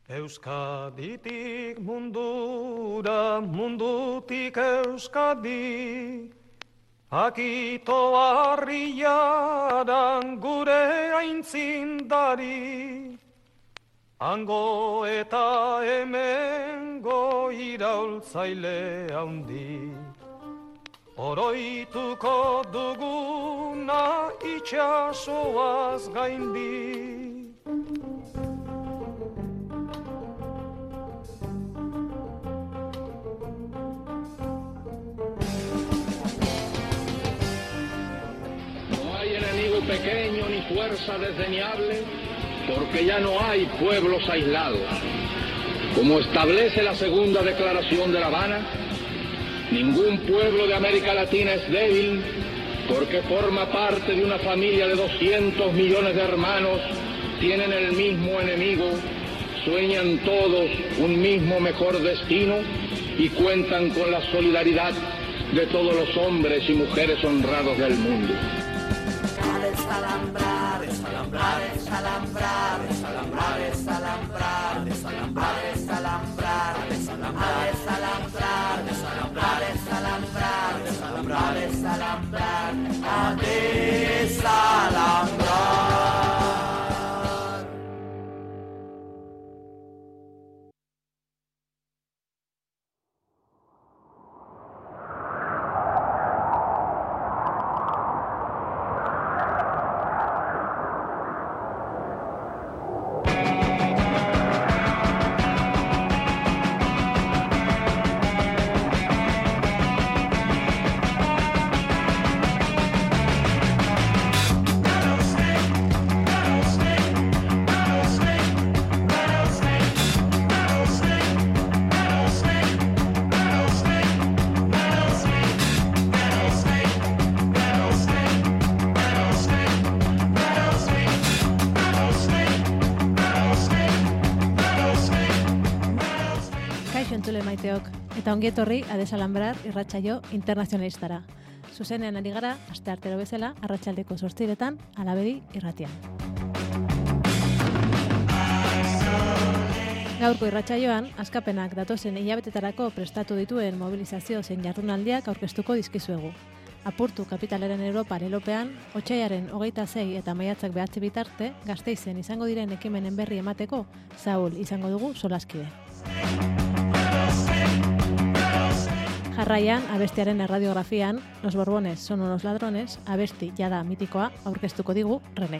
Euskaditik mundura, mundutik Euskadi, akito harriaran gure aintzindari, hango eta hemengo iraultzaile handi, oroituko duguna itxasoaz gaindi. Pequeño ni fuerza desdeñable, porque ya no hay pueblos aislados. Como establece la segunda declaración de La Habana, ningún pueblo de América Latina es débil, porque forma parte de una familia de 200 millones de hermanos, tienen el mismo enemigo, sueñan todos un mismo mejor destino y cuentan con la solidaridad de todos los hombres y mujeres honrados del mundo. Desalambrar, desalambrar, desalambrar, desalambrar, desalambrar, desalambrar, desalambrar, desalambrar, desalambrar, desalambrar, desalambrar, desalambrar, desalambrar, desalambrar. Eta ongi etorri Adesalambrar irratsaio internazionalistara. Zuzenean ari gara, asteartero bezala, arratsaldeko 8:00 Alabedi irratian. Gaurko irratsaioan, askapenak datozen hilabetetarako prestatu dituen mobilizazio zein jardunaldiak aurkeztuko dizkizuegu. Apurtu kapitalaren Europa lelopean, otsailaren 26 eta maiatzak 9 bitarte, Gasteizen izango diren ekimenen berri emateko, Saul izango dugu solaskide. Jarraian, abestiaren erradiografian, Los Borbones son unos ladrones, abesti jada mitikoa aurkeztuko digu Renek.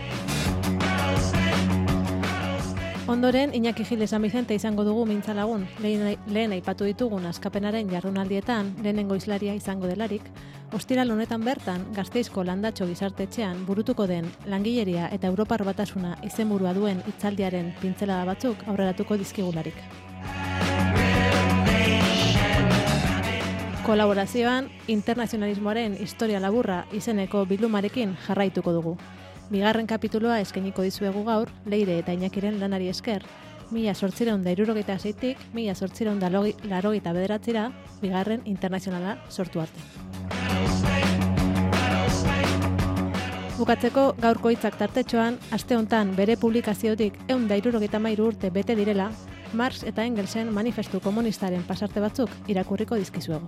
Ondoren, Iñaki Gil San Vicente izango dugu mintzalagun, lehen aipatu ditugun askapenaren jardunaldietan, lehenengo hizlaria izango delarik, ostiral honetan bertan, Gasteizko Landatxo gizartetxean burutuko den langileria eta Europar Batasuna izenburua duen hitzaldiaren pintzelada batzuk aurreratuko dizkigularik. Kolaborazioan, internazionalismoaren historia laburra izeneko bildumarekin jarraituko dugu. Bigarren kapituloa eskainiko dizuegu gaur, Leire eta Iñakiren lanari esker, 1876-tik 1889 bigarren internazionala sortu arte. Bukatzeko gaurko hitzak tartetxoan, aste hontan bere publikaziotik 173 urte bete direla, Marx eta Engelsen manifestu komunistaren pasarte batzuk irakurriko dizkizuegu.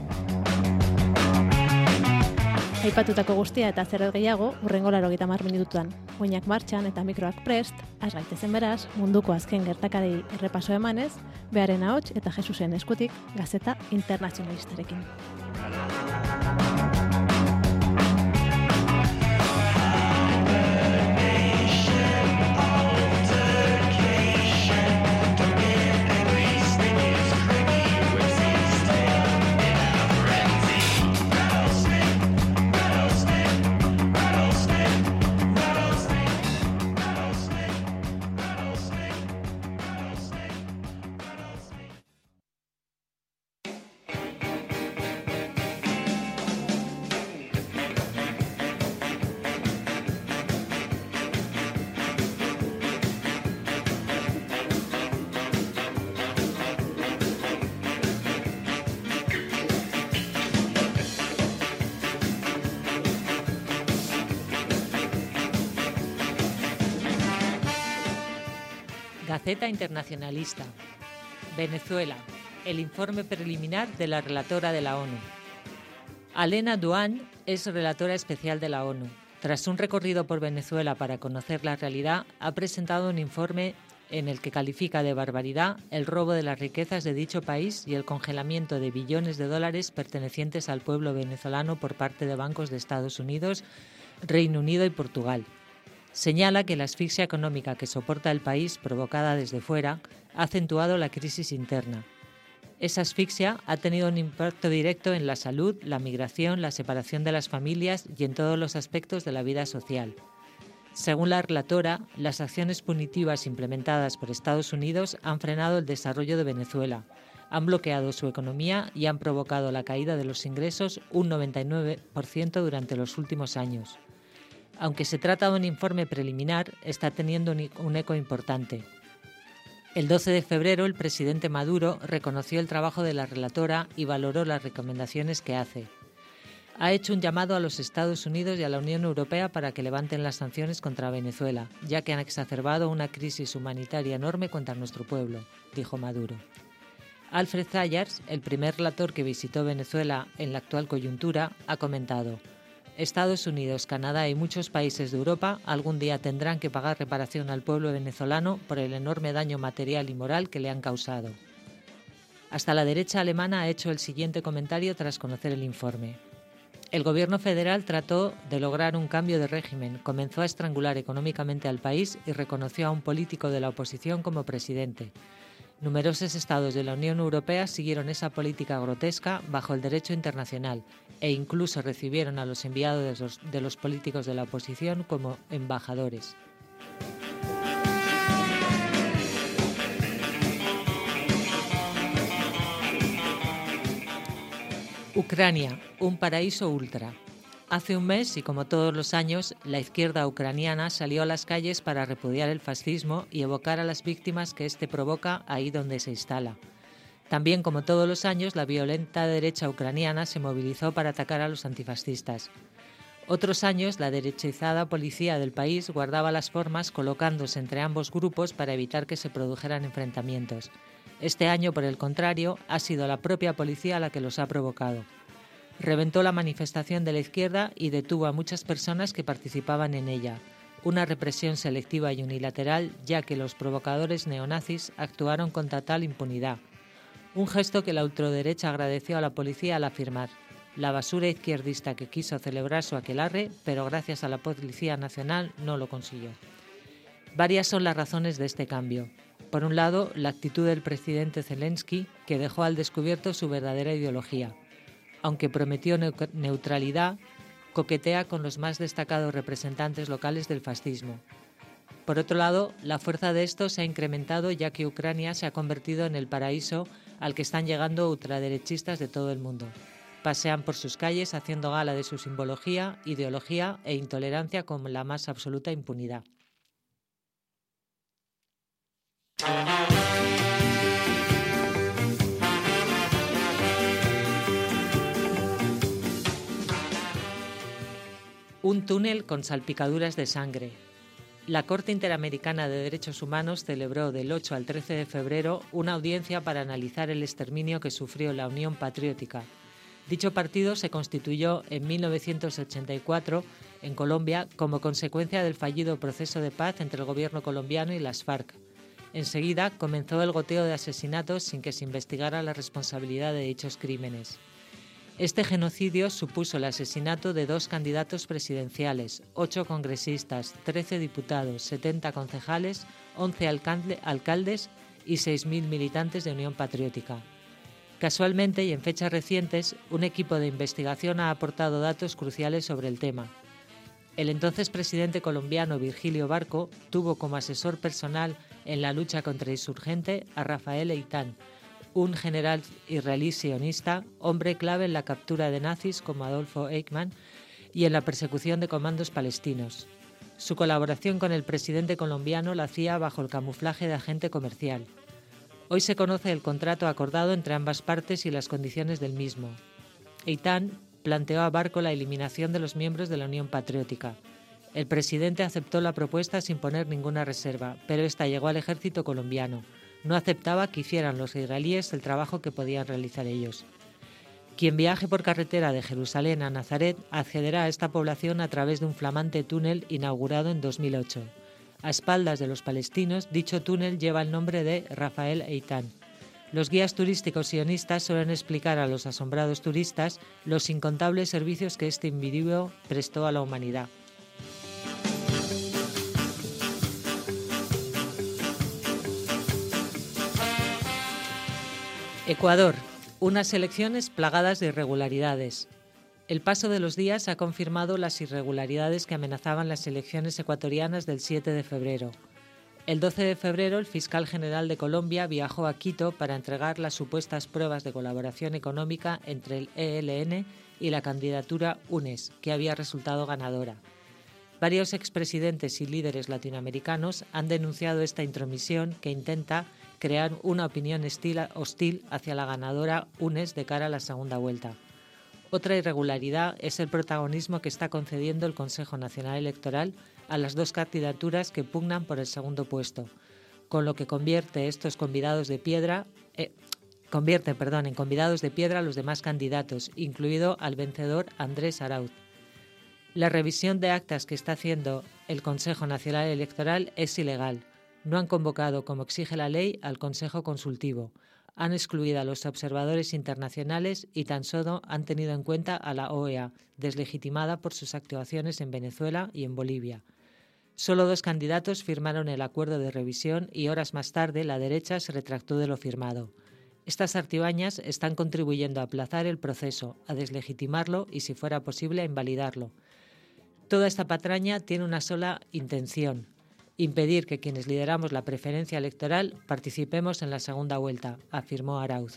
Aipatutako guztia eta zer gehiago, hurrengo 80 minututan. Oinak martxan eta mikroak prest, has gaitezen beraz, munduko azken gertakarei errepaso emanez, Bearen ahots eta Jesusen eskutik Gazeta Internazionalistarekin. Gaceta Internacionalista. Venezuela. El informe preliminar de la relatora de la ONU. Alena Douane es relatora especial de la ONU. Tras un recorrido por Venezuela para conocer la realidad, ha presentado un informe en el que califica de barbaridad el robo de las riquezas de dicho país y el congelamiento de billones de dólares pertenecientes al pueblo venezolano por parte de bancos de Estados Unidos, Reino Unido y Portugal. Señala que la asfixia económica que soporta el país, provocada desde fuera, ha acentuado la crisis interna. Esa asfixia ha tenido un impacto directo en la salud, la migración, la separación de las familias y en todos los aspectos de la vida social. Según la relatora, las acciones punitivas implementadas por Estados Unidos han frenado el desarrollo de Venezuela, han bloqueado su economía y han provocado la caída de los ingresos un 99% durante los últimos años. Aunque se trata de un informe preliminar, está teniendo un eco importante. El 12 de febrero, el presidente Maduro reconoció el trabajo de la relatora y valoró las recomendaciones que hace. Ha hecho un llamado a los Estados Unidos y a la Unión Europea para que levanten las sanciones contra Venezuela, ya que han exacerbado una crisis humanitaria enorme contra nuestro pueblo, dijo Maduro. Alfred Zayars, el primer relator que visitó Venezuela en la actual coyuntura, ha comentado: Estados Unidos, Canadá y muchos países de Europa algún día tendrán que pagar reparación al pueblo venezolano por el enorme daño material y moral que le han causado. Hasta la derecha alemana ha hecho el siguiente comentario tras conocer el informe. El gobierno federal trató de lograr un cambio de régimen, comenzó a estrangular económicamente al país y reconoció a un político de la oposición como presidente. Numerosos estados de la Unión Europea siguieron esa política grotesca bajo el derecho internacional e incluso recibieron a los enviados de los políticos de la oposición como embajadores. Ucrania, un paraíso ultra. Hace un mes, y como todos los años, la izquierda ucraniana salió a las calles para repudiar el fascismo y evocar a las víctimas que éste provoca ahí donde se instala. También, como todos los años, la violenta derecha ucraniana se movilizó para atacar a los antifascistas. Otros años, la derechizada policía del país guardaba las formas colocándose entre ambos grupos para evitar que se produjeran enfrentamientos. Este año, por el contrario, ha sido la propia policía la que los ha provocado. Reventó la manifestación de la izquierda y detuvo a muchas personas que participaban en ella. Una represión selectiva y unilateral, ya que los provocadores neonazis actuaron con total impunidad. Un gesto que la ultraderecha agradeció a la policía al afirmar: la basura izquierdista que quiso celebrar su aquelarre, pero gracias a la Policía Nacional no lo consiguió. Varias son las razones de este cambio. Por un lado, la actitud del presidente Zelensky, que dejó al descubierto su verdadera ideología. Aunque prometió neutralidad, coquetea con los más destacados representantes locales del fascismo. Por otro lado, la fuerza de esto se ha incrementado ya que Ucrania se ha convertido en el paraíso al que están llegando ultraderechistas de todo el mundo. Pasean por sus calles haciendo gala de su simbología, ideología e intolerancia con la más absoluta impunidad. Un túnel con salpicaduras de sangre. La Corte Interamericana de Derechos Humanos celebró del 8 al 13 de febrero una audiencia para analizar el exterminio que sufrió la Unión Patriótica. Dicho partido se constituyó en 1984 en Colombia como consecuencia del fallido proceso de paz entre el gobierno colombiano y las FARC. Enseguida comenzó el goteo de asesinatos sin que se investigara la responsabilidad de dichos crímenes. Este genocidio supuso el asesinato de 2 candidatos presidenciales, 8 congresistas, 13 diputados, 70 concejales, 11 alcaldes y 6.000 militantes de Unión Patriótica. Casualmente y en fechas recientes, un equipo de investigación ha aportado datos cruciales sobre el tema. El entonces presidente colombiano Virgilio Barco tuvo como asesor personal en la lucha contra el insurgente a Rafael Eitan, un general israelí sionista, hombre clave en la captura de nazis como Adolfo Eichmann y en la persecución de comandos palestinos. Su colaboración con el presidente colombiano la hacía bajo el camuflaje de agente comercial. Hoy se conoce el contrato acordado entre ambas partes y las condiciones del mismo. Eitan planteó a Barco la eliminación de los miembros de la Unión Patriótica. El presidente aceptó la propuesta sin poner ninguna reserva, pero esta llegó al ejército colombiano. No aceptaba que hicieran los israelíes el trabajo que podían realizar ellos. Quien viaje por carretera de Jerusalén a Nazaret accederá a esta población a través de un flamante túnel inaugurado en 2008. A espaldas de los palestinos, dicho túnel lleva el nombre de Rafael Eitan. Los guías turísticos sionistas suelen explicar a los asombrados turistas los incontables servicios que este individuo prestó a la humanidad. Ecuador. Unas elecciones plagadas de irregularidades. El paso de los días ha confirmado las irregularidades que amenazaban las elecciones ecuatorianas del 7 de febrero. El 12 de febrero, el fiscal general de Colombia viajó a Quito para entregar las supuestas pruebas de colaboración económica entre el ELN y la candidatura UNES, que había resultado ganadora. Varios expresidentes y líderes latinoamericanos han denunciado esta intromisión que intenta crear una opinión hostil hacia la ganadora UNES de cara a la segunda vuelta. Otra irregularidad es el protagonismo que está concediendo el Consejo Nacional Electoral a las dos candidaturas que pugnan por el segundo puesto, con lo que convierte en convidados de piedra a los demás candidatos, incluido al vencedor Andrés Arauz. La revisión de actas que está haciendo el Consejo Nacional Electoral es ilegal. No han convocado, como exige la ley, al Consejo Consultivo. Han excluido a los observadores internacionales y tan solo han tenido en cuenta a la OEA, deslegitimada por sus actuaciones en Venezuela y en Bolivia. Solo 2 candidatos firmaron el acuerdo de revisión y horas más tarde la derecha se retractó de lo firmado. Estas artimañas están contribuyendo a aplazar el proceso, a deslegitimarlo y, si fuera posible, a invalidarlo. Toda esta patraña tiene una sola intención: impedir que quienes lideramos la preferencia electoral participemos en la segunda vuelta, afirmó Arauz.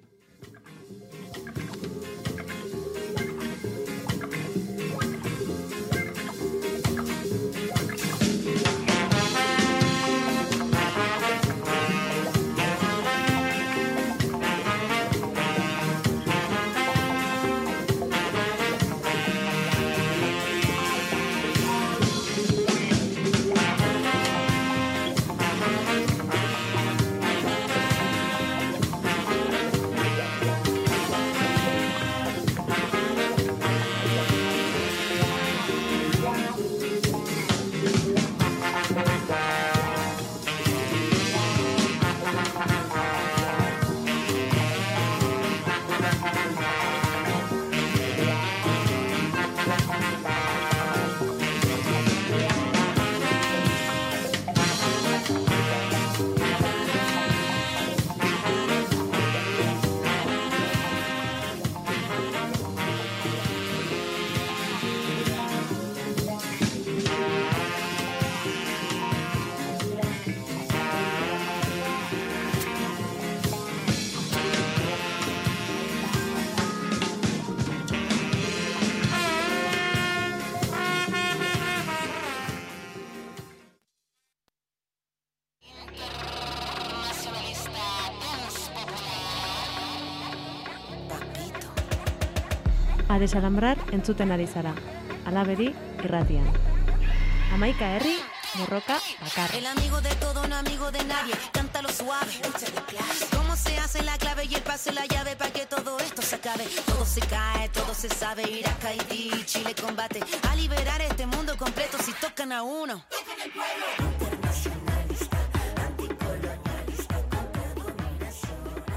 A desalambrar entzuten ari zara. Alabedi irratian. Hamaika herri, borroka bakarra. El amigo de todo, un amigo de nadie. Cántalo suave. Cómo se hace la clave y el paso y la llave para que todo esto se acabe. Todo se cae, todo se sabe. Irak, Haití, Chile combate a liberar este mundo completo si tocan a uno. Tocan el pueblo. Internacionalista, anticolonialista, contra dominación,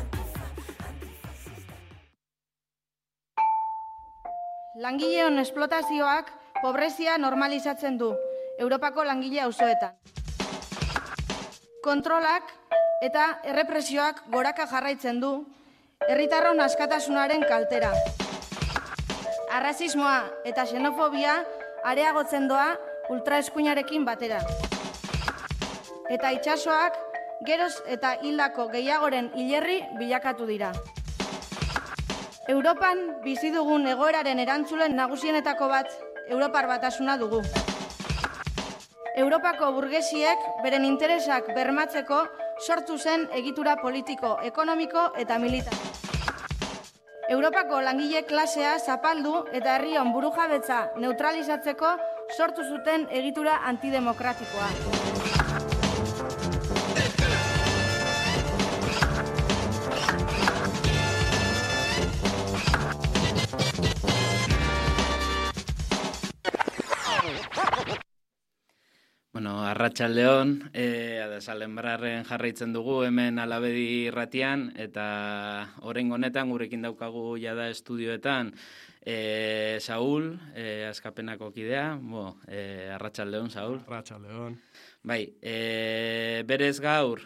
antifascista. Langileon esplotazioak pobrezia normalizatzen du Europako langile auzoetan. Kontrolak eta errepresioak goraka jarraitzen du herritarron askatasunaren kaltera. Arrazismoa eta xenofobia areagotzen doa ultraeskuinarekin batera. Eta itsasoak geroz eta hildako gehiagoren hilerri bilakatu dira. Europan bizi dugun egoeraren erantzulen nagusienetako bat Europar Batasuna dugu. Europako burgesiek beren interesak bermatzeko sortu zen egitura politiko, ekonomiko eta militar. Europako langile klasea zapaldu eta herrion burujabetza neutralizatzeko sortu zuten egitura antidemokratikoa. Arratsaldeon, Salenbrarren jarraitzen dugu hemen Alabedi irratian, eta oraingo honetan gurekin daukagu jada estudioetan Saul, Askapenako kidea, arratsaldeon, Saul. Arratsaldeon. Bai, berez gaur,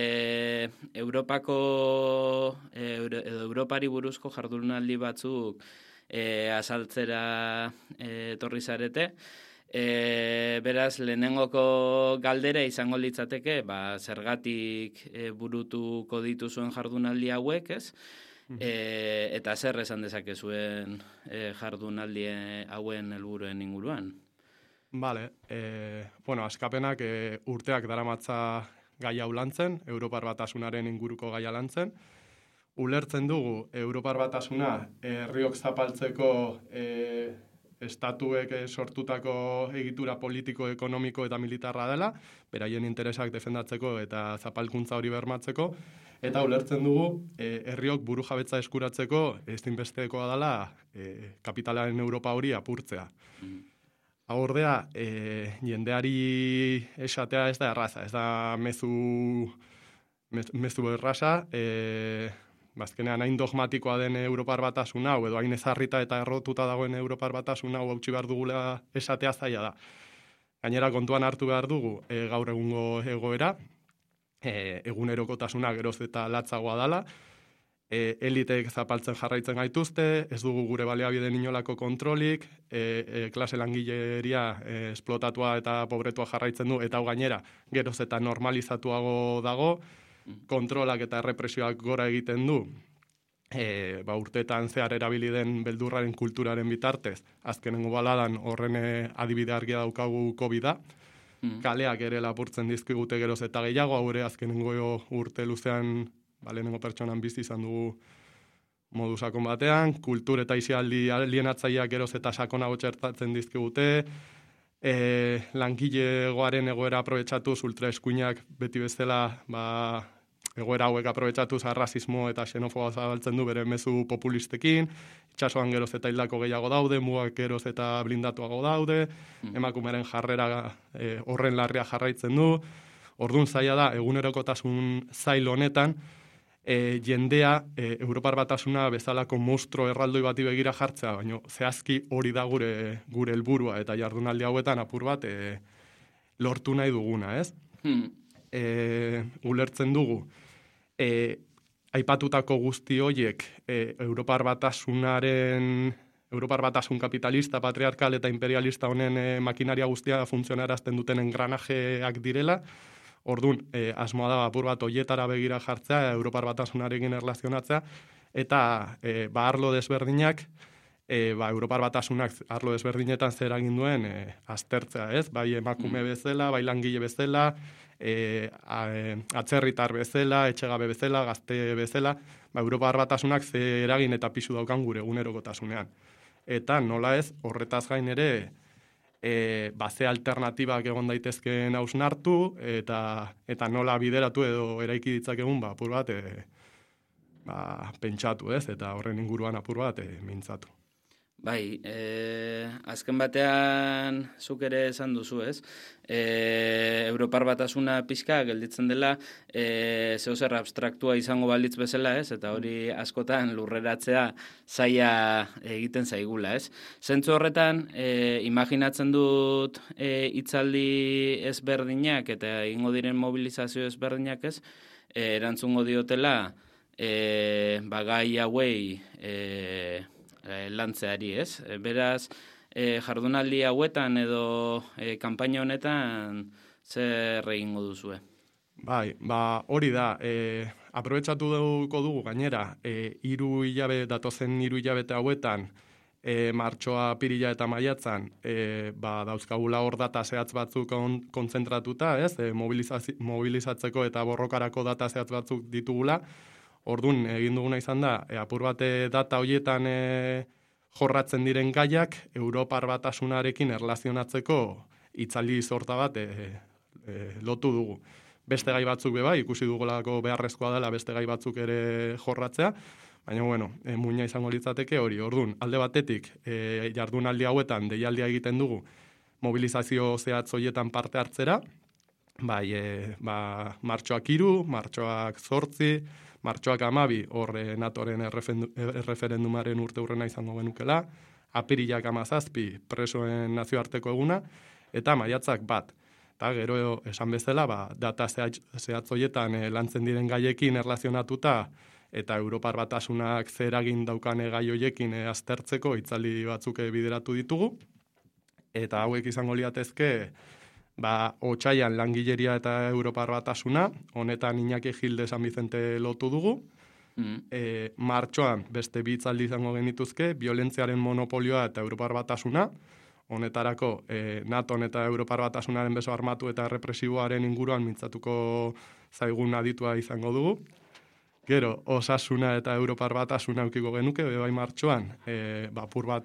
Europari buruzko jardunaldi batzuk azaltzera etorri zarete. Beraz, lehenengoko galdera izango litzateke, zergatik burutuko dituzuen jardunaldi hauek, ez? Eta zer esan dezakezuen jardunaldi hauen helburuen inguruan? Bale, Askapenak urteak daramatza gai hau lantzen, Europar Batasunaren inguruko gaia lantzen. Ulertzen dugu, Europar Batasuna herriok zapaltzeko estatuek sortutako egitura politiko, ekonomiko eta militarra dela, beraien interesak defendatzeko eta zapalkuntza hori bermatzeko, eta ulertzen dugu, herriok burujabetza eskuratzeko ezinbestekoa dela kapitalaren Europa hori apurtzea. Ordea, jendeari esatea ez da erraza, ez da mezu erraza, bazkenean hain dogmatikoa den Europar Batasun hau, edo hain ezarrita eta errotuta dagoen Europar Batasun hau hautsi behar dugula esatea zaila da. Gainera kontuan hartu behar dugu gaur egungo egoera, egunerokotasuna geroz eta latzagoa dela, eliteek zapaltzen jarraitzen gaituzte, ez dugu gure baliabideen inolako kontrolik, klase langileria esplotatua eta pobretua jarraitzen du, eta hau gainera geroz eta normalizatuago dago, kontrolak eta errepresioak gora egiten du, urteetan zehar erabili den beldurraren kulturaren bitartez, azkenengo baladan horren adibide argia daukagu COVID-a, kaleak ere lapurtzen dizkigute geroz eta gehiago, haure azkenengo urte luzean lehenengo pertsonan bizi izan dugu modu sakon batean, kultur eta isialdi alienatzaileak geroz eta sakonago txertatzen dizkigute, langilegoaren egoera aprobetxatuz ultraeskuinak beti bezala egoera hauek aprobetxatuz arrazismo eta xenofoba zabaltzen du bere mezu populistekin, itxasoan geroz eta hildako gehiago daude, mugak geroz eta blindatuago daude, emakumeren jarrera horren larria jarraitzen du. Orduan zaila da, egunerokotasun zail honetan, jendea Europar Batasuna bezalako monstro erraldoi bati begira jartzea, baina zehazki hori da gure helburua eta jardunaldi hauetan apur bat lortu nahi duguna, ez? Ulertzen dugu, aipatutako guzti horiek Europar Batasun kapitalista, patriarkal eta imperialista honen makinaria guztia funtzionarazten duten engranajeak direla. Orduan, asmoa da apur bat hoietara begira jartzea, Europar Batasunarekin erlazionatzea, eta arlo desberdinak, Europar Batasunak arlo desberdinetan zer egin duen aztertzea, ez? Bai emakume bezala, bai langile bezala, atzerritar bezala, etxegabe bezala, gazte bezala, Europar Batasunak zer eragin eta pisu daukan gure egunerokotasunean. Eta nola ez, horretaz gain ere, ze alternatibak egon daitezkeen hausnartu, eta nola bideratu edo eraiki ditzakegun, apur bat, pentsatu, ez? Eta horren inguruan apur bat, mintzatu. Bai, azken batean zuk ere esan duzu, ez? Europar Batasuna pixka gelditzen dela zeozer abstraktua izango balitz bezala, ez? Eta hori askotan lurreratzea zaila egiten zaigula, ez? Zentzu horretan, imaginatzen dut hitzaldi ezberdinak eta egingo diren mobilizazio ezberdinak, ez? Erantzungo diotela gai hauei lantzeari, ez? Beraz, jardunaldi hauetan edo kanpaina honetan zer egingo duzue? Bai, hori da, aprobetxatu dugu gainera, datozen 3 hilabete hauetan, martxoa, apirila eta maiatzan, dauzkagula hor data zehatz batzuk kontzentratuta, ez? Mobilizatzeko eta borrokarako data zehatz batzuk ditugula. Orduan, egin duguna izan da, apur bate data horietan jorratzen diren gaiak Europar Batasunarekin erlazionatzeko hitzaldi sorta bat lotu dugu. Beste gai batzuk bai, ikusi dugulako beharrezkoa dela beste gai batzuk ere jorratzea, baina muina izango litzateke hori. Orduan, alde batetik, jardunaldi hauetan deialdia egiten dugu mobilizazio zehatz horietan parte hartzera, bai, martxoak 3, martxoak 8, martxoak 12, hor NATOren erreferendumaren urteurrena izango genukela, apirilak 17, presoen nazioarteko eguna, eta maiatzak 1. Eta gero esan bezala, data zehatz horietan lantzen diren gaiekin erlazionatuta, eta Europar Batasunak zer egin daukan gai horiekin aztertzeko hitzaldi batzuk bideratu ditugu. Eta hauek izango liatezke, otsaian langileria eta Europar Batasuna, honetan Iñaki Gilde San Vicente lotu dugu. Martxoan beste 2 hitzaldi izango genituzke, biolentziaren monopolioa eta Europar Batasuna. Honetarako NATO eta Europar Batasunaren beso armatu eta represiboaren inguruan mintzatuko zaigun aditua izango dugu. Gero, osasuna eta Europar Batasuna eukiko genuke, bai martxoan, apur bat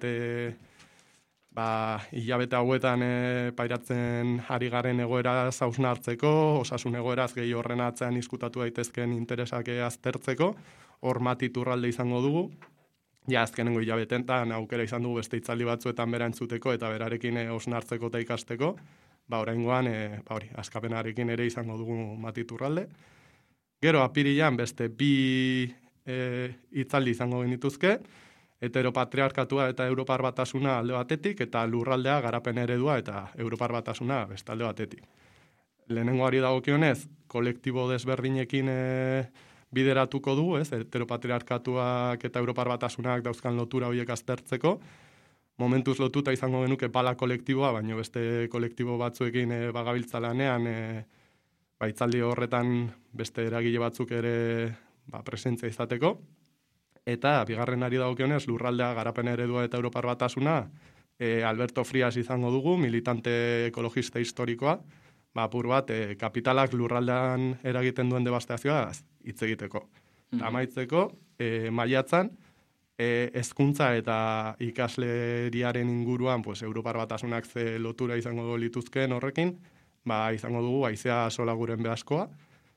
hilabete hauetan pairatzen ari garen egoera zausna hartzeko, osasun egoeraz gehi horren atzean izkutatu daitezken interesak aztertzeko, hor matiturralde izango dugu. Ja, azkenengo hilabetetan aukera izan dugu beste hitzaldi batzuetan bera entzuteko eta berarekin osnartzeko eta ikasteko, oraingoan, askapenarekin ere izango dugu matiturralde. Gero, apirilean beste 2 hitzaldi izango genituzke, heteropatriarkatua eta Europar Batasuna alde batetik, eta lurraldea garapen eredua eta Europar Batasuna beste alde batetik. Lehenengoari dagokionez, kolektibo desberdinekin bideratuko dugu, heteropatriarkatuak eta Europar Batasunak dauzkan lotura horiek aztertzeko. Momentuz lotuta izango genuke pala kolektiboa, baina beste kolektibo batzuekin bagabiltza lanean, hitzaldi horretan beste eragile batzuk ere presentzia izateko. Eta bigarrenari dagokionez, lurraldea garapen eredua eta Europar Batasuna, Alberto Frias izango dugu, militante ekologista historikoa, apur bat, kapitalak lurraldean eragiten duen devastazioa hitz egiteko. Amaitzeko, maiatzan, hezkuntza eta ikasleriaren inguruan, Europar Batasunak ze lotura izango lituzkeen horrekin, izango dugu haizea sola guren behaskoa,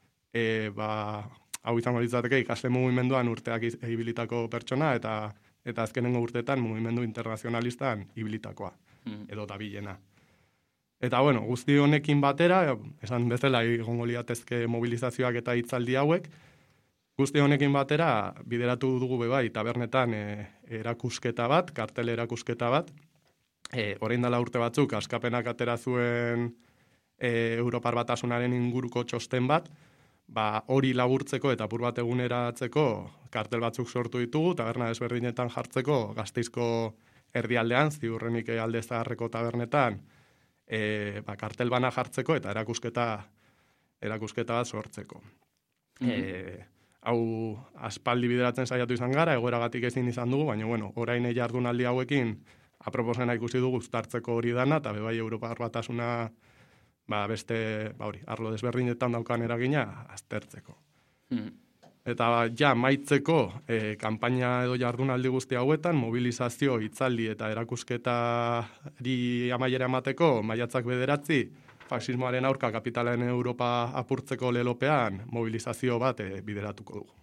hau izango litzateke ikasle mugimenduan urteak ibilitako pertsona eta azkenengo urteetan mugimendu internazionalistan ibilitakoa, edo dabilena. Eta guzti honekin batera, esan bezala egongo liatezke mobilizazioak eta hitzaldi hauek, guzti honekin batera bideratu dugu bai tabernetan erakusketa bat, kartel erakusketa bat, orain dela urte batzuk askapenak atera zuen Europar Batasunaren inguruko txosten bat, hori laburtzeko eta apur bat eguneratzeko kartel batzuk sortu ditugu, taberna desberdinetan jartzeko, Gasteizko erdialdean, Ziurrenik alde zaharreko tabernetan, kartel bana jartzeko eta erakusketa bat sortzeko. Hau aspaldi bideratzen saiatu izan gara, egoeragatik ezin izan dugu, baina orain jardunaldi hauekin aproposena ikusi dugu uztartzeko hori dana, eta bai Europar Batasuna beste arlo desberdinetan daukan eragina aztertzeko. Eta maitzeko kanpaina edo jardunaldi guzti hauetan, mobilizazio, hitzaldi eta erakusketari amaiera emateko, maiatzak 9, faxismoaren aurka kapitalen Europa apurtzeko lelopean, mobilizazio bat bideratuko dugu.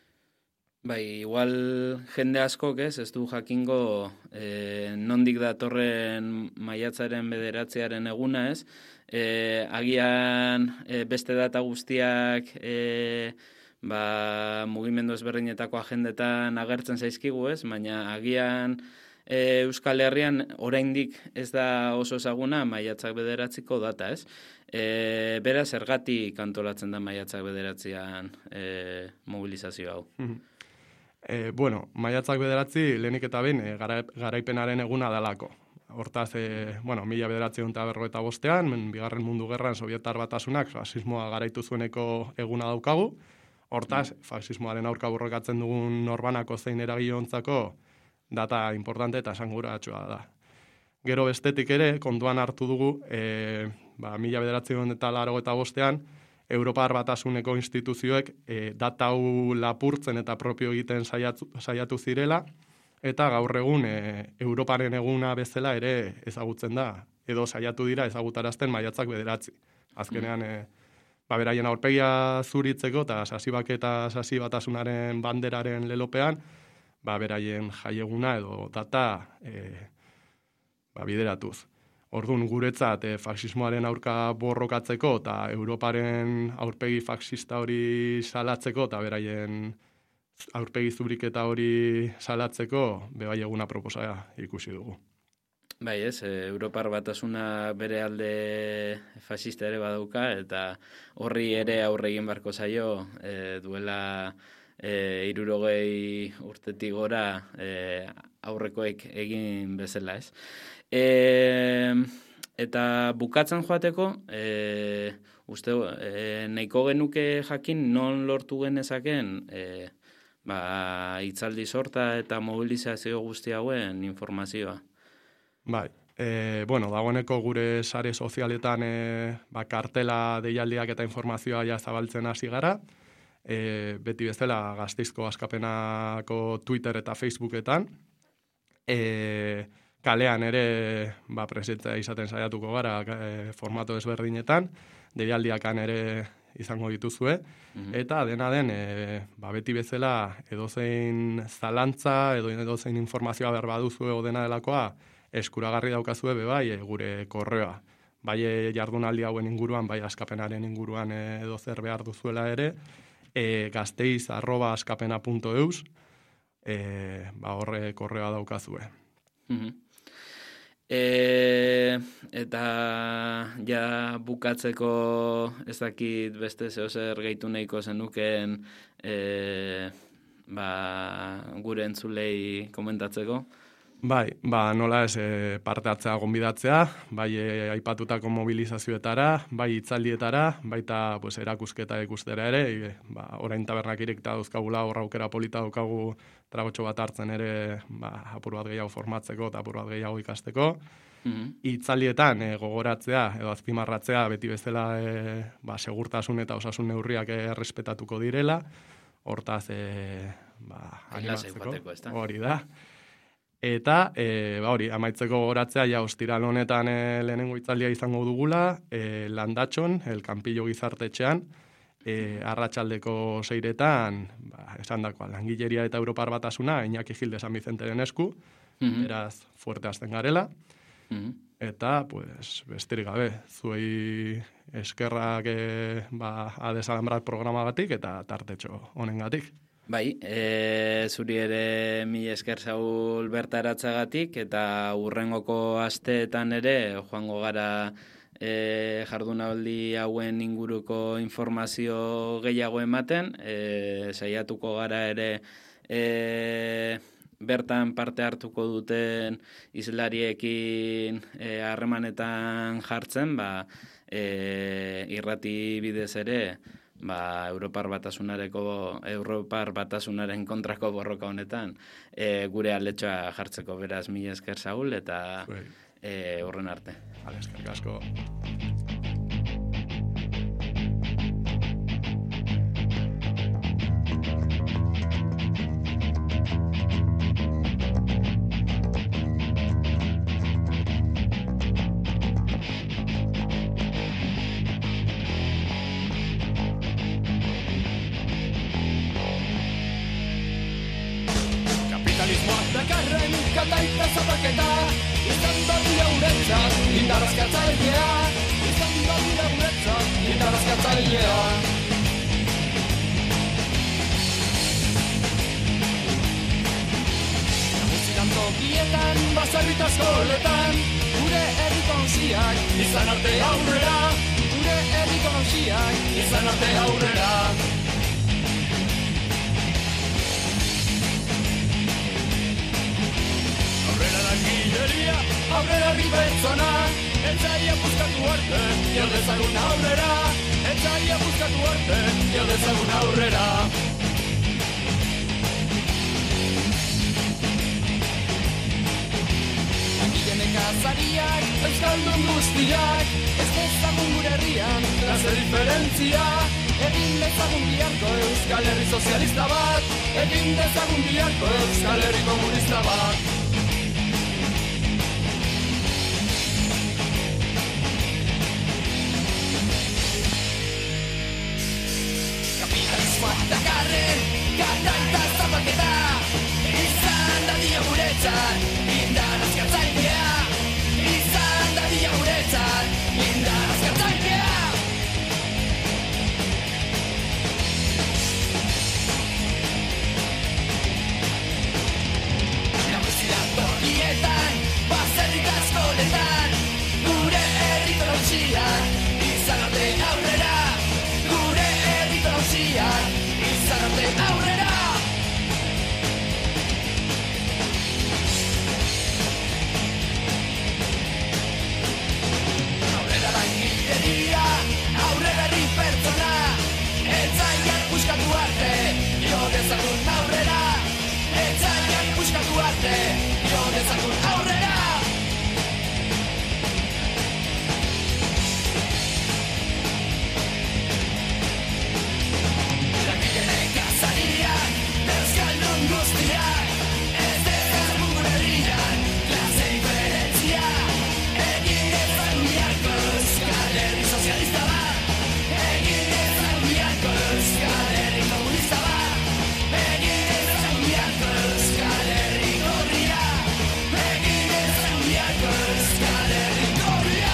Igual jende askok ez du jakingo nondik datorren maiatzaren 9 eguna ez, agian beste data guztiak mugimendu ezberdinetako agendetan agertzen zaizkigu ez, baina agian Euskal Herrian oraindik ez da oso ezaguna maiatzak 9ko data ez. Beraz, zergatik antolatzen da maiatzak 9an mobilizazio hau? Maiatzak 9 lehenik eta behin garaipenaren eguna dalako. Hortaz, 1945ean, Bigarren Mundu Gerran Sobietar Batasunak fasismoa garaitu zueneko eguna daukagu. Hortaz, fasismoaren aurka borrokatzen dugun norbanako zein eragilontzako data importante eta esanguratsua da. Gero bestetik ere, kontuan hartu dugu, 1985ean, Europar Batasuneko instituzioek data hau lapurtzen eta propio egiten saiatu zirela, eta gaur egun Europaren eguna bezala ere ezagutzen da, edo saiatu dira ezagutarazten maiatzak 9. Azkenean, beraien aurpegia zuritzeko eta sasibak eta sasibatasunaren banderaren lelopean, beraien jaieguna edo data bideratuz. Orduan guretzat faxismoaren aurka borrokatzeko eta Europaren aurpegi faxista hori salatzeko eta beraien aurpegi zubriketa hori salatzeko bai eguna proposa ikusi dugu. Bai, ez, Europar Batasuna bere alde fascista ere badauka eta horri ere aurre egin barko zaio duela 60 urtetik gora aurrekoek egin bezala, ez. Eta bukatzen joateko, uste, nahiko genuke jakin non lortu genezaken hitzaldi sorta eta mobilizazio guzti hauen informazioa. Bai, dagoeneko gure sare sozialetan kartela deialdiak eta informazioa ja zabaltzen hasi gara, beti bezala Gasteizko Askapenako Twitter eta Facebooketan, kalean ere presentzia izaten saiatuko gara formato ezberdinetan, deialdiakan ere izango dituzue, eta dena den, beti bezala edozein zalantza, edozein informazioa behar baduzue o dena delakoa, eskuragarri daukazue bai gure korreoa. Bai jardunaldi hauen inguruan, bai askapenaren inguruan edo zer behar duzuela ere, gasteiz@askapena.eus, horre korreoa daukazue. Eta ja bukatzeko ez dakit beste zehozer gehitu nahiko zenuken gure entzulei komentatzeko. Bai, nola ez parte hartzea gonbidatzea, bai aipatutako mobilizazioetara, bai hitzaldietara, baita erakusketa ikustera ere, orain tabernak irekita dauzkagula horra aukera polita daukagu tragotxo bat hartzen ere apur bat gehiago formatzeko eta apur bat gehiago ikasteko. Hitzaldietan gogoratzea edo azpimarratzea beti bezala segurtasun eta osasun neurriak errespetatuko direla, hortaz animatzeko, hori da. Eta, amaitzeko gogoratzea, ja, ostiral honetan lehenengo hitzaldia izango dugula, Landatxon, El Campillo gizartetxean, arratsaldeko 6etan, esan dakoa, Langileria eta Europar Batasuna, Iñaki Gil de San Vicenteren esku, beraz, fuerte hasten garela, eta, besterik gabe, zuei eskerrak adesalambrat programagatik eta tartetxo honengatik. Bai, zuri ere mila esker Saul bertaratzagatik eta hurrengoko asteetan ere joango gara jardunaldi hauen inguruko informazio gehiago ematen, saiatuko gara ere bertan parte hartuko duten hizlariekin harremanetan jartzen, irrati bidez ere, Europar Batasunaren kontrako borroka honetan gure aletxoa jartzeko, beraz mila esker Saul eta horren arte. Eskerrik asko. Euskaldun guztiak, ez dezagun gure herrian, gazte diferentzia, egin dezagun biharko Euskal Herri sozialista bat, egin dezagun biharko Euskal Herri komunista bat. Kapitalismoa dakarren, garraita zapaketa, izan dadila guretzat, indar azkartzailea, izan dadila guretzat, indar azkartzailea. Baserrik askoletan, gure herriko nausian, izan arte aurrera, gure herriko nausian, izan arte aurrera. Aurrera langileria, aurrera herri pertsona, etzaiak puskatu arte, jo dezagun aurrera, etzaiak puskatu arte, jo dezagun aurrera. Langileen kasariak, euskaldun guztiak, ez dezagun gure herrian, klase diferentzia, egin dezagun biharko Euskal Herri sozialista bat, egin dezagun biharko Euskal Herri komunista bat, egin dezagun biharko Euskal Herri gorria, egin dezagun biharko Euskal Herri gorria.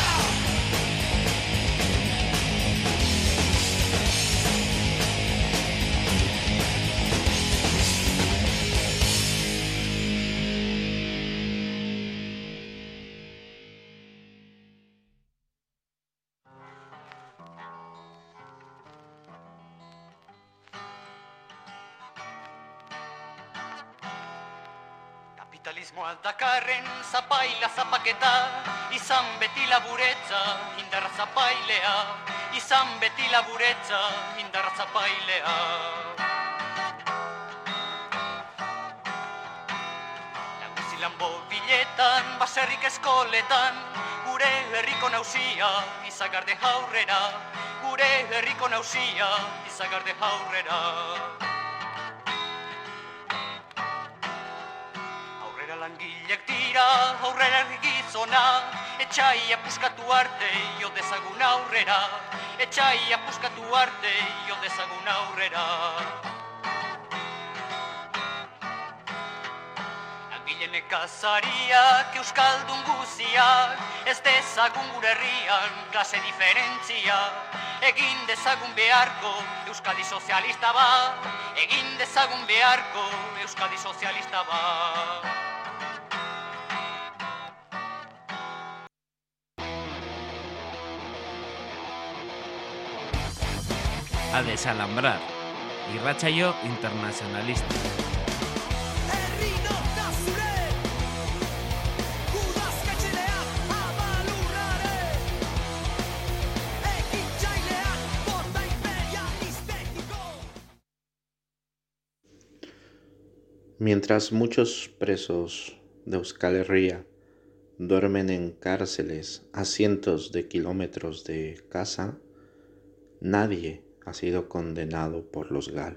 Kapitalismoa dakarren zapaila zapaketa, izan beti laburetza, indarra zapailea, izan beti laburetza, indarra zapailea. Nagusi lanbobiletan, baserrik eskoletan, gure herriko nausia, izagarde aurrera, gure herriko nausia, izagarde aurrera. Langilek dira aurrera herri gizona, etxaia puskatu arte jo dezagun aurrera, etxaia puskatu arte jo dezagun aurrera. Langile nekazariak, euskaldun guziak, ez dezagun gure herrian klase diferentzia, egin dezagun beharko Euskadi sozialista bat, egin dezagun beharko Euskadi sozialista bat. A desalambrar, irratsaio internacionalista. Mientras muchos presos de Euskal Herria duermen en cárceles a cientos de kilómetros de casa, nadie ha sido condenado por los GAL.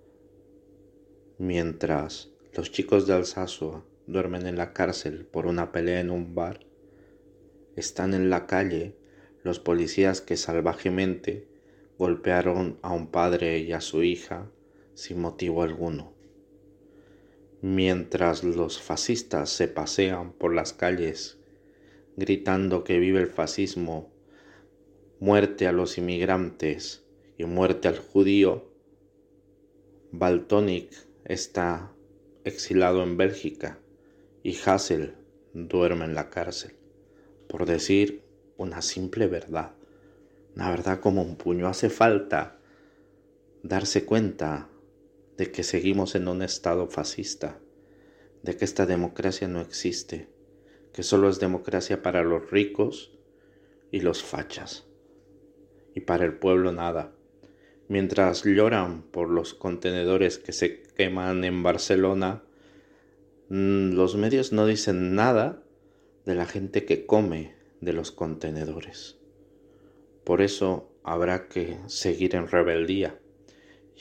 Mientras los chicos de Alsasua duermen en la cárcel por una pelea en un bar, están en la calle los policías que salvajemente golpearon a un padre y a su hija sin motivo alguno. Mientras los fascistas se pasean por las calles gritando que vive el fascismo, muerte a los inmigrantes y muerte al judío, Valtonyc está exilado en Bélgica y Hassel duerme en la cárcel, por decir una simple verdad, una verdad como un puño. Hace falta darse cuenta de que seguimos en un estado fascista, de que esta democracia no existe, que solo es democracia para los ricos y los fachas, y para el pueblo nada. Mientras lloran por los contenedores que se queman en Barcelona, los medios no dicen nada de la gente que come de los contenedores. Por eso habrá que seguir en rebeldía,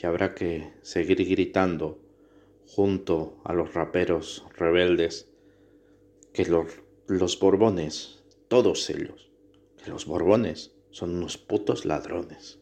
y habrá que seguir gritando junto a los raperos rebeldes que los Borbones, todos ellos, que los Borbones son unos putos ladrones.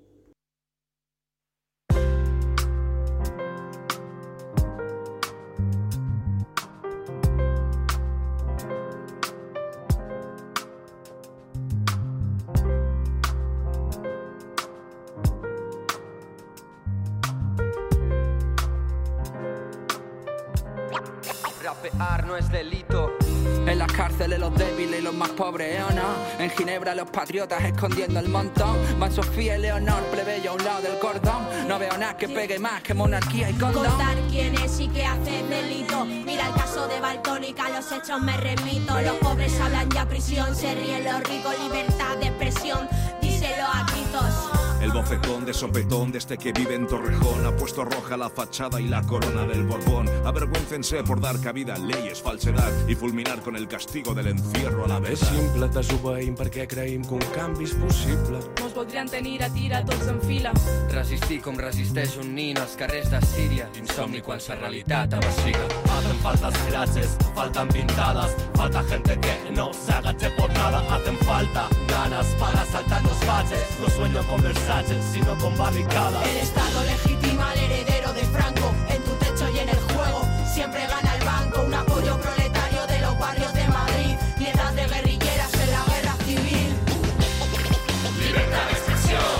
Rapear no es delito. En las cárceles los débiles y los más pobres, ¿o no? En Ginebra los patriotas escondiendo el montón. Van Sofía y Leonor, plebeyo a un lado del cordón. No veo nada que pegue más que monarquía y condón. Contar quién es y qué hace delito. Mira el caso de Baltónica, los hechos me repito. Los pobres hablan ya prisión, se ríen los ricos, libertad de expresión. Díselo a gritos. El bofetón de sopetón de este que vive en Torrejón ha puesto roja la fachada y la corona del Borbón. Avergüéncense por dar cabida a leyes, falsedad i fulminar con el castigo del encierro a la verdad. És simple, desobeïm perquè creïm que un canvi és possible. Mos voldrien tenir a tira tots en fila. Resistir com resisteix un nin als carrers de Síria. Insomni quan sa realitat avasiga. Hacen faltas frases, faltan pintadas, falta gente que no se agache por nada. Hacen falta ganas para saltar los baches. No sueño con Versace, sino con barricadas. El Estado legitima al heredero de Franco. En tu techo y en el juego siempre gana el banco. Un apoyo proletario de los barrios de Madrid. Piedad de guerrilleras en la guerra civil. Libertad de expresión,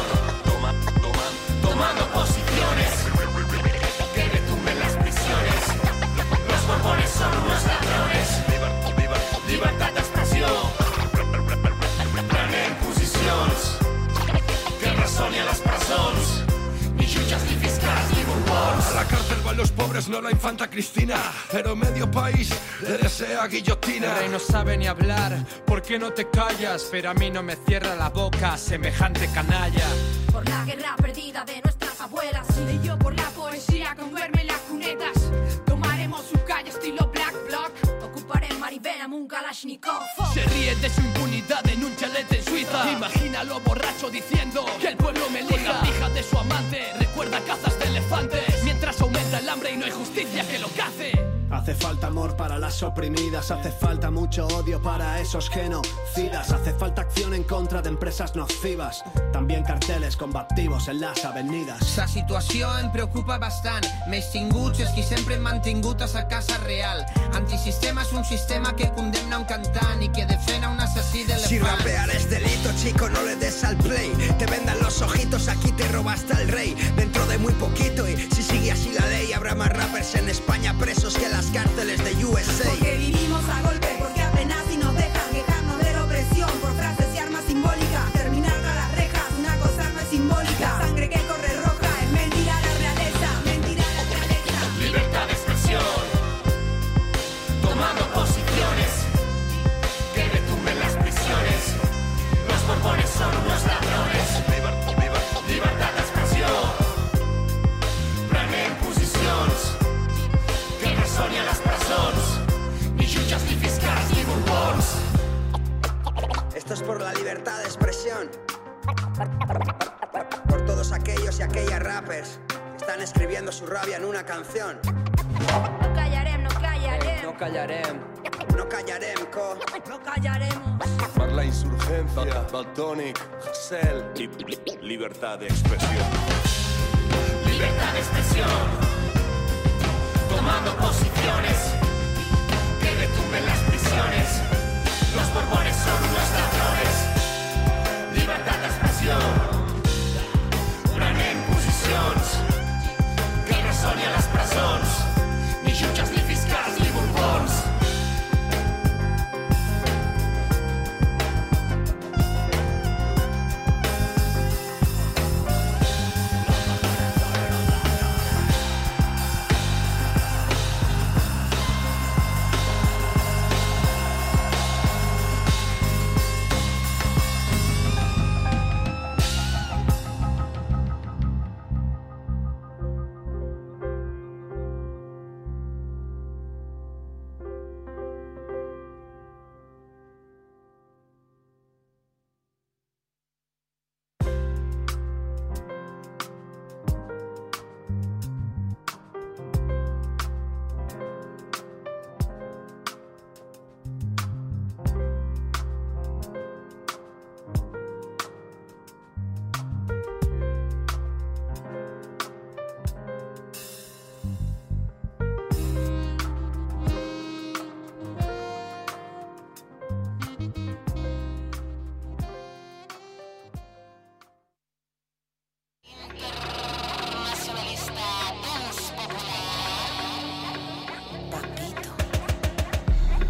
tomando posiciones. Que retumben las prisiones. Los Borbones son unos ladrones. Libertad de expresión. Prenen posicions. Que razonen las presons. Ni jutges, ni fiscals, ni borbons. A la cárcel van los pobres, no la infanta Cristina. Pero medio país le desea guillotina. El rey no sabe ni hablar, ¿por qué no te callas? Pero a mí no me cierra la boca semejante canalla. Por la guerra perdida de nuestras abuelas. Y yo por la poesía con duerme en las cunetas. Tomaremos su calle estilo Black Bloc. Ocuparé Maribel un Kalashnikov. Se ríe de su impunidad en un chalet en Suiza. Imagínalo borracho diciendo que el pueblo me elija. Con la pija de su amante recuerda cazas de elefantes. Mientras aumenta el hambre y no hay justicia que lo cace. Hace falta amor para las oprimidas, hace falta mucho odio para esos genocidas, hace falta acción en contra de empresas nocivas, también carteles combativos en las avenidas. Sa situació em preocupa bastant, més tinguts els qui sempre hem mantingut a sa casa real. Antisistema és un sistema que condemna un cantant i que defena un assassí d'elefants. Si rapear es delito, chico, no le des al play. Te vendan los ojitos, aquí te roba hasta el rey. Dentro de muy poquito, y si sigue así la ley, habrá más rappers en España presos que las cárceles de USA. Porque vivimos a golpe, porque apenas si nos dejan quejarnos de la opresión por frases y armas simbólicas. Terminar a las rejas, una cosa no es simbólica. La sangre que corre roja es mentira la realeza, mentira la realeza. Libertad de expresión, tomando posiciones. Que retumben las prisiones. Los Borbones son unos ladrones. Libertad de expresión, prenen posicions. Que ressonen les presons. Ni jutges, ni fiscals, ni borbons. Esto es por la libertad de expresión. Por todos aquellos y aquellas rappers que están escribiendo su rabia en una canción. No callarem, no callarem. No callarem. No callarem, co. No callaremos. Per la insurgencia, Baltónic, Hassel, libertad de expresión. Libertad de expresión, tomando posiciones. Que retumben las prisiones. Los Borbones son unos ladrones. Libertad de expresión, prenen posicions. Que ressonen les presons. Ni jutges, ni fiscals, ni borbons.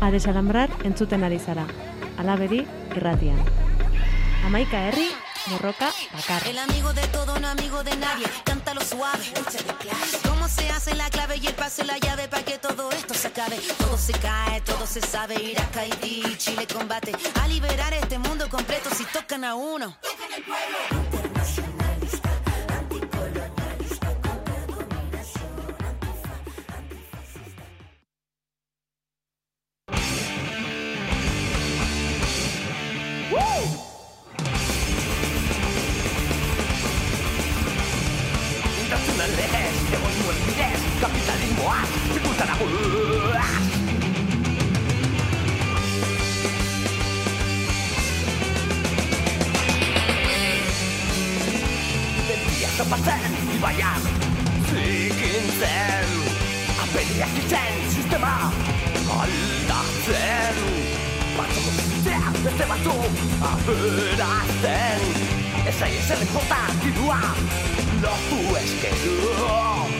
A desalambrar entzuten ari zara. Alabedi irratian. Hamaika herri, borroka bakarra. El amigo de todo, no amigo de nadie. Cántalo suave. Cómo se hace la clave y el paso y la llave para que todo esto se acabe. Todo se cae, todo se sabe. Irak, Haití, Chile combate a liberar este mundo completo. Si tocan a uno, tocan el pueblo. Internacionalista, anticolonialista, contra dominación, antifascista. Internacionales, demonio capitalismo, tributará. Zapatzen, ibaian, zikintzen, apeliak itzen, sistema aldatzen, batzuk zitzea, beste batzuk aberazten, ezai ezer importantidua, lortu eskero.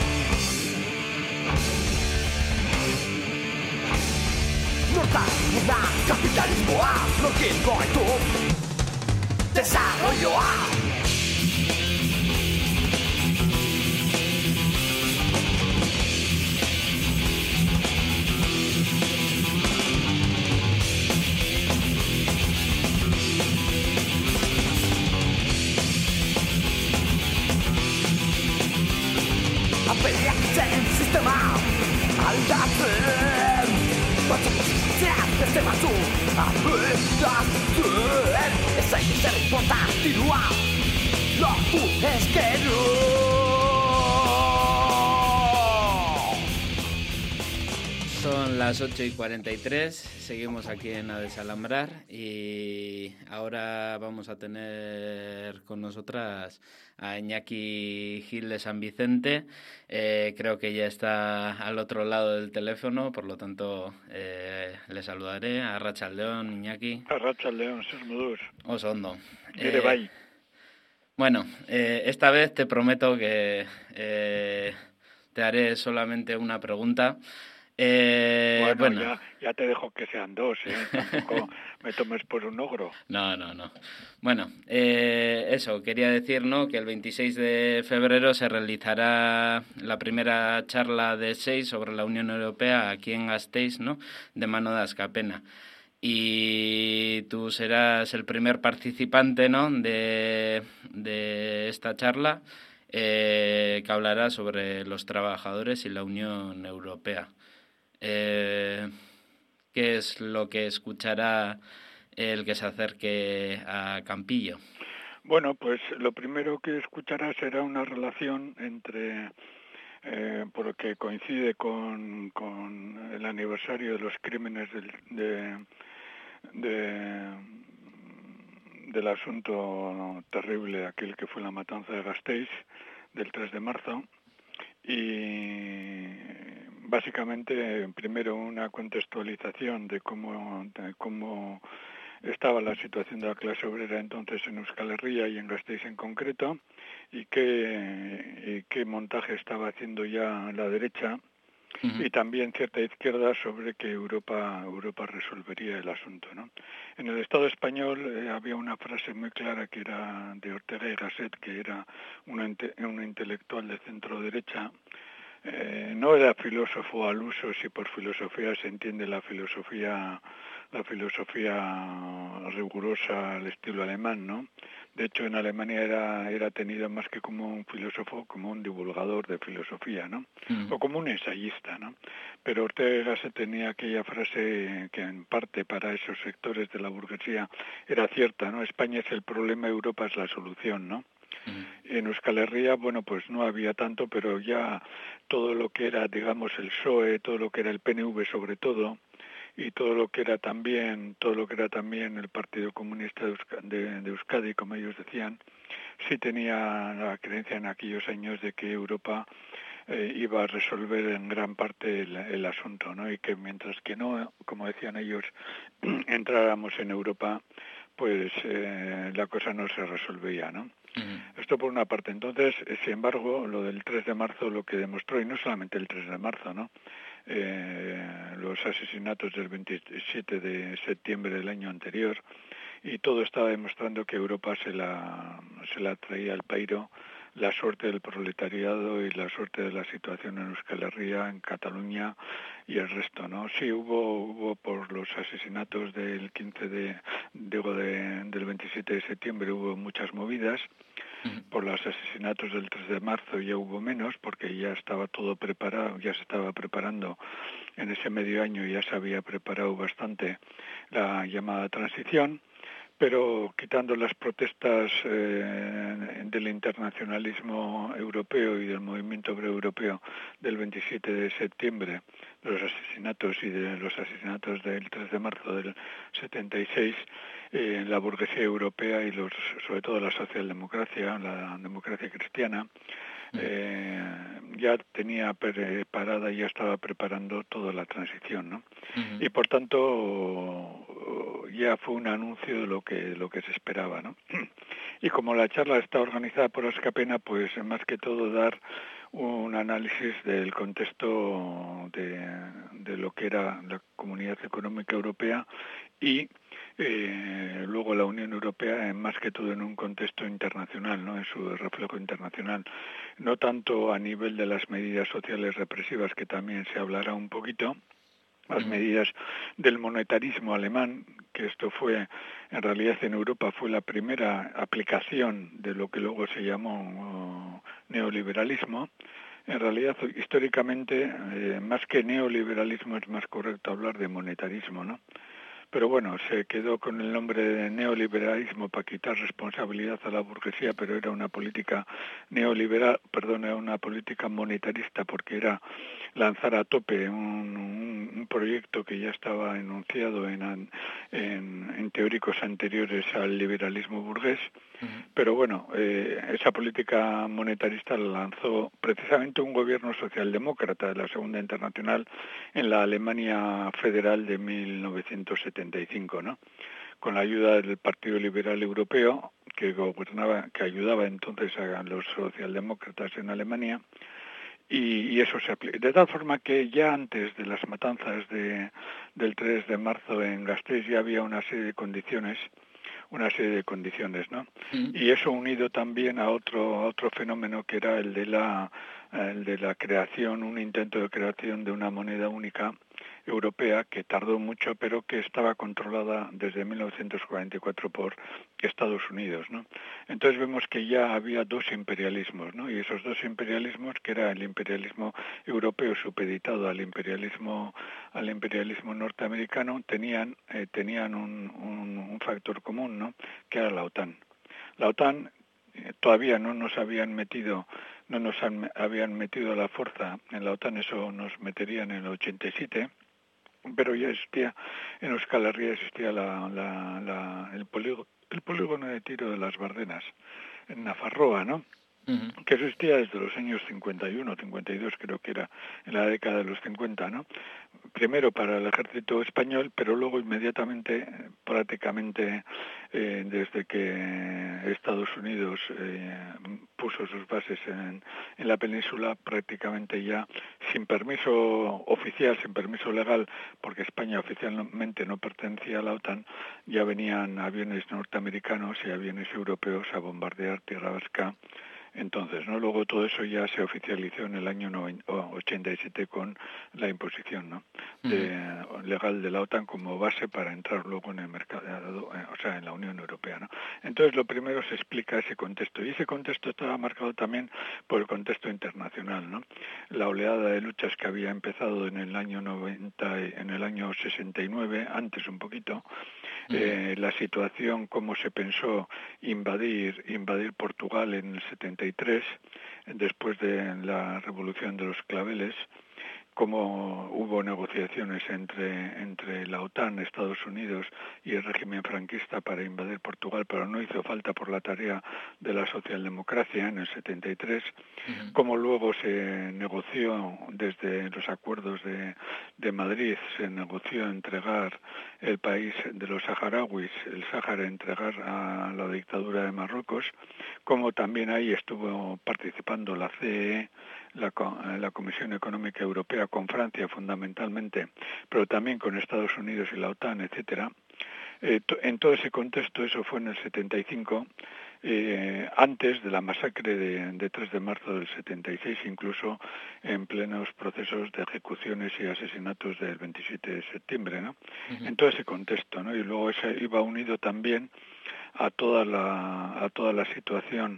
Nortasuna, kapitalismoa, norkin goitu, desarrolloa. Apeliak itzen sistema aldatzen, batzuk zitzea beste batzuk aberazten, ezai ezer importantidua lortu eskero. Son las 8:43, seguimos aquí en A Desalambrar y ahora vamos a tener con nosotras a Iñaki Gil de San Vicente. Creo que ya está al otro lado del teléfono, por lo tanto le saludaré. Arratsaldeon, Iñaki. Arratsaldeon, zer moduz. Oso ondo. Nire bai. Bueno, esta vez te prometo que te haré solamente una pregunta. Bueno, ya te dejo que sean dos, tampoco me tomes por un ogro. No. Bueno, eso, quería decir, ¿no?, que el 26 de febrero se realizará la primera charla de 6 sobre la Unión Europea aquí en Gasteiz, ¿no?, de mano de Askapena. Y tú serás el primer participante, ¿no?, de esta charla, que hablará sobre los trabajadores y la Unión Europea. ¿Qué es lo que escuchará el que se acerque a Campillo? Bueno, pues lo primero que escuchará será una relación entre, porque coincide con el aniversario de los crímenes del asunto terrible, aquel que fue la matanza de Gasteiz, del 3 de marzo, y básicamente primero una contextualización de cómo estaba la situación de la clase obrera entonces en Euskal Herria y en Gasteiz en concreto, y qué montaje estaba haciendo ya la derecha, y también cierta izquierda sobre que Europa resolvería el asunto, ¿no? En el Estado español había una frase muy clara que era de Ortega y Gasset, que era un intelectual de centro derecha. No era filósofo al uso, si por filosofía se entiende la filosofía rigurosa al estilo alemán, ¿no? De hecho, en Alemania era tenido más que como un filósofo, como un divulgador de filosofía, ¿no? O como un ensayista, ¿no? Pero Ortega se tenía aquella frase que en parte para esos sectores de la burguesía era cierta, ¿no? España es el problema, Europa es la solución, ¿no? En Euskal Herria, bueno, pues no había tanto, pero ya todo lo que era, digamos, el PSOE, todo lo que era el PNV sobre todo, y todo lo que era también el Partido Comunista de Euskadi, como ellos decían, sí tenía la creencia en aquellos años de que Europa iba a resolver en gran parte el asunto, ¿no? Y que mientras que no, como decían ellos, entráramos en Europa, pues la cosa no se resolvía, ¿no? Esto por una parte. Entonces, sin embargo, lo del 3 de marzo lo que demostró, y no solamente el 3 de marzo, ¿no? los asesinatos del 27 de septiembre del año anterior, y todo estaba demostrando que Europa se la traía al pairo la suerte del proletariado y la suerte de la situación en Euskal Herria, en Cataluña y el resto, ¿no? Sí, hubo por los asesinatos del 27 de septiembre hubo muchas movidas. Por los asesinatos del 3 de marzo ya hubo menos, porque ya estaba todo preparado, ya se estaba preparando en ese medio año, ya se había preparado bastante la llamada transición. Pero quitando las protestas del internacionalismo europeo y del movimiento obrero europeo del 27 de septiembre, de los asesinatos y de los asesinatos del 3 de marzo del 76, la burguesía europea y sobre todo la socialdemocracia, la democracia cristiana, ya tenía preparada, ya estaba preparando toda la transición, ¿no? Y por tanto ya fue un anuncio de lo que se esperaba, ¿no? Y como la charla está organizada por Askapena, pues más que todo dar un análisis del contexto de lo que era la Comunidad Económica Europea y luego la Unión Europea, más que todo en un contexto internacional, ¿no? En su reflejo internacional, no tanto a nivel de las medidas sociales represivas, que también se hablará un poquito, las medidas del monetarismo alemán, que esto fue, en realidad en Europa fue la primera aplicación de lo que luego se llamó neoliberalismo. En realidad, históricamente, más que neoliberalismo es más correcto hablar de monetarismo, ¿no? Pero bueno, se quedó con el nombre de neoliberalismo para quitar responsabilidad a la burguesía, pero era una política neoliberal, era una política monetarista, porque era lanzar a tope un proyecto que ya estaba enunciado en teóricos anteriores al liberalismo burgués. Pero bueno, esa política monetarista la lanzó precisamente un gobierno socialdemócrata de la Segunda Internacional en la Alemania federal de 1975, ¿no? Con la ayuda del Partido Liberal Europeo, que ayudaba entonces a los socialdemócratas en Alemania, y eso se aplica. De tal forma que ya antes de las matanzas del 3 de marzo en Gasteiz ya había una serie de condiciones, ¿no? Y eso unido también a otro fenómeno, que era el de la creación, un intento de creación de una moneda única europea, que tardó mucho, pero que estaba controlada desde 1944 por Estados Unidos, ¿no? Entonces vemos que ya había dos imperialismos, ¿no? Y esos dos imperialismos, que era el imperialismo europeo supeditado al imperialismo norteamericano, tenían un factor común, ¿no? Que era la OTAN. La OTAN todavía no nos habían metido a la fuerza en la OTAN, eso nos metería en el 87, pero ya existía en Euskal Herria, existía el polígono de tiro de las Bardenas en Nafarroa, ¿no? Que existía desde los años 51, 52, creo que era en la década de los 50, ¿no? Primero para el ejército español, pero luego inmediatamente, prácticamente desde que Estados Unidos puso sus bases en la península, prácticamente ya sin permiso oficial, sin permiso legal, porque España oficialmente no pertenecía a la OTAN, ya venían aviones norteamericanos y aviones europeos a bombardear Tierra Vasca. Entonces, ¿no? Luego todo eso ya se oficializó en el año 87 con la imposición, ¿no? Legal de la OTAN como base para entrar luego en el mercado, o sea, en la Unión Europea, ¿no? Entonces, lo primero se explica ese contexto, y ese contexto estaba marcado también por el contexto internacional, ¿no? La oleada de luchas que había empezado en el año 69, antes un poquito, la situación, cómo se pensó invadir Portugal en el 73, después de la Revolución de los Claveles, cómo hubo negociaciones entre la OTAN, Estados Unidos y el régimen franquista para invadir Portugal, pero no hizo falta por la tarea de la socialdemocracia en el 73, cómo luego se negoció desde los acuerdos de Madrid, se negoció entregar el país de los saharauis, el Sáhara, entregar a la dictadura de Marruecos, como también ahí estuvo participando la CEE, la Comisión Económica Europea, con Francia fundamentalmente, pero también con Estados Unidos y la OTAN, etcétera. En todo ese contexto, eso fue en el 75, antes de la masacre de 3 de marzo del 76, incluso en plenos procesos de ejecuciones y asesinatos del 27 de septiembre, ¿no? En todo ese contexto, ¿no? Y luego ese iba unido también a toda la situación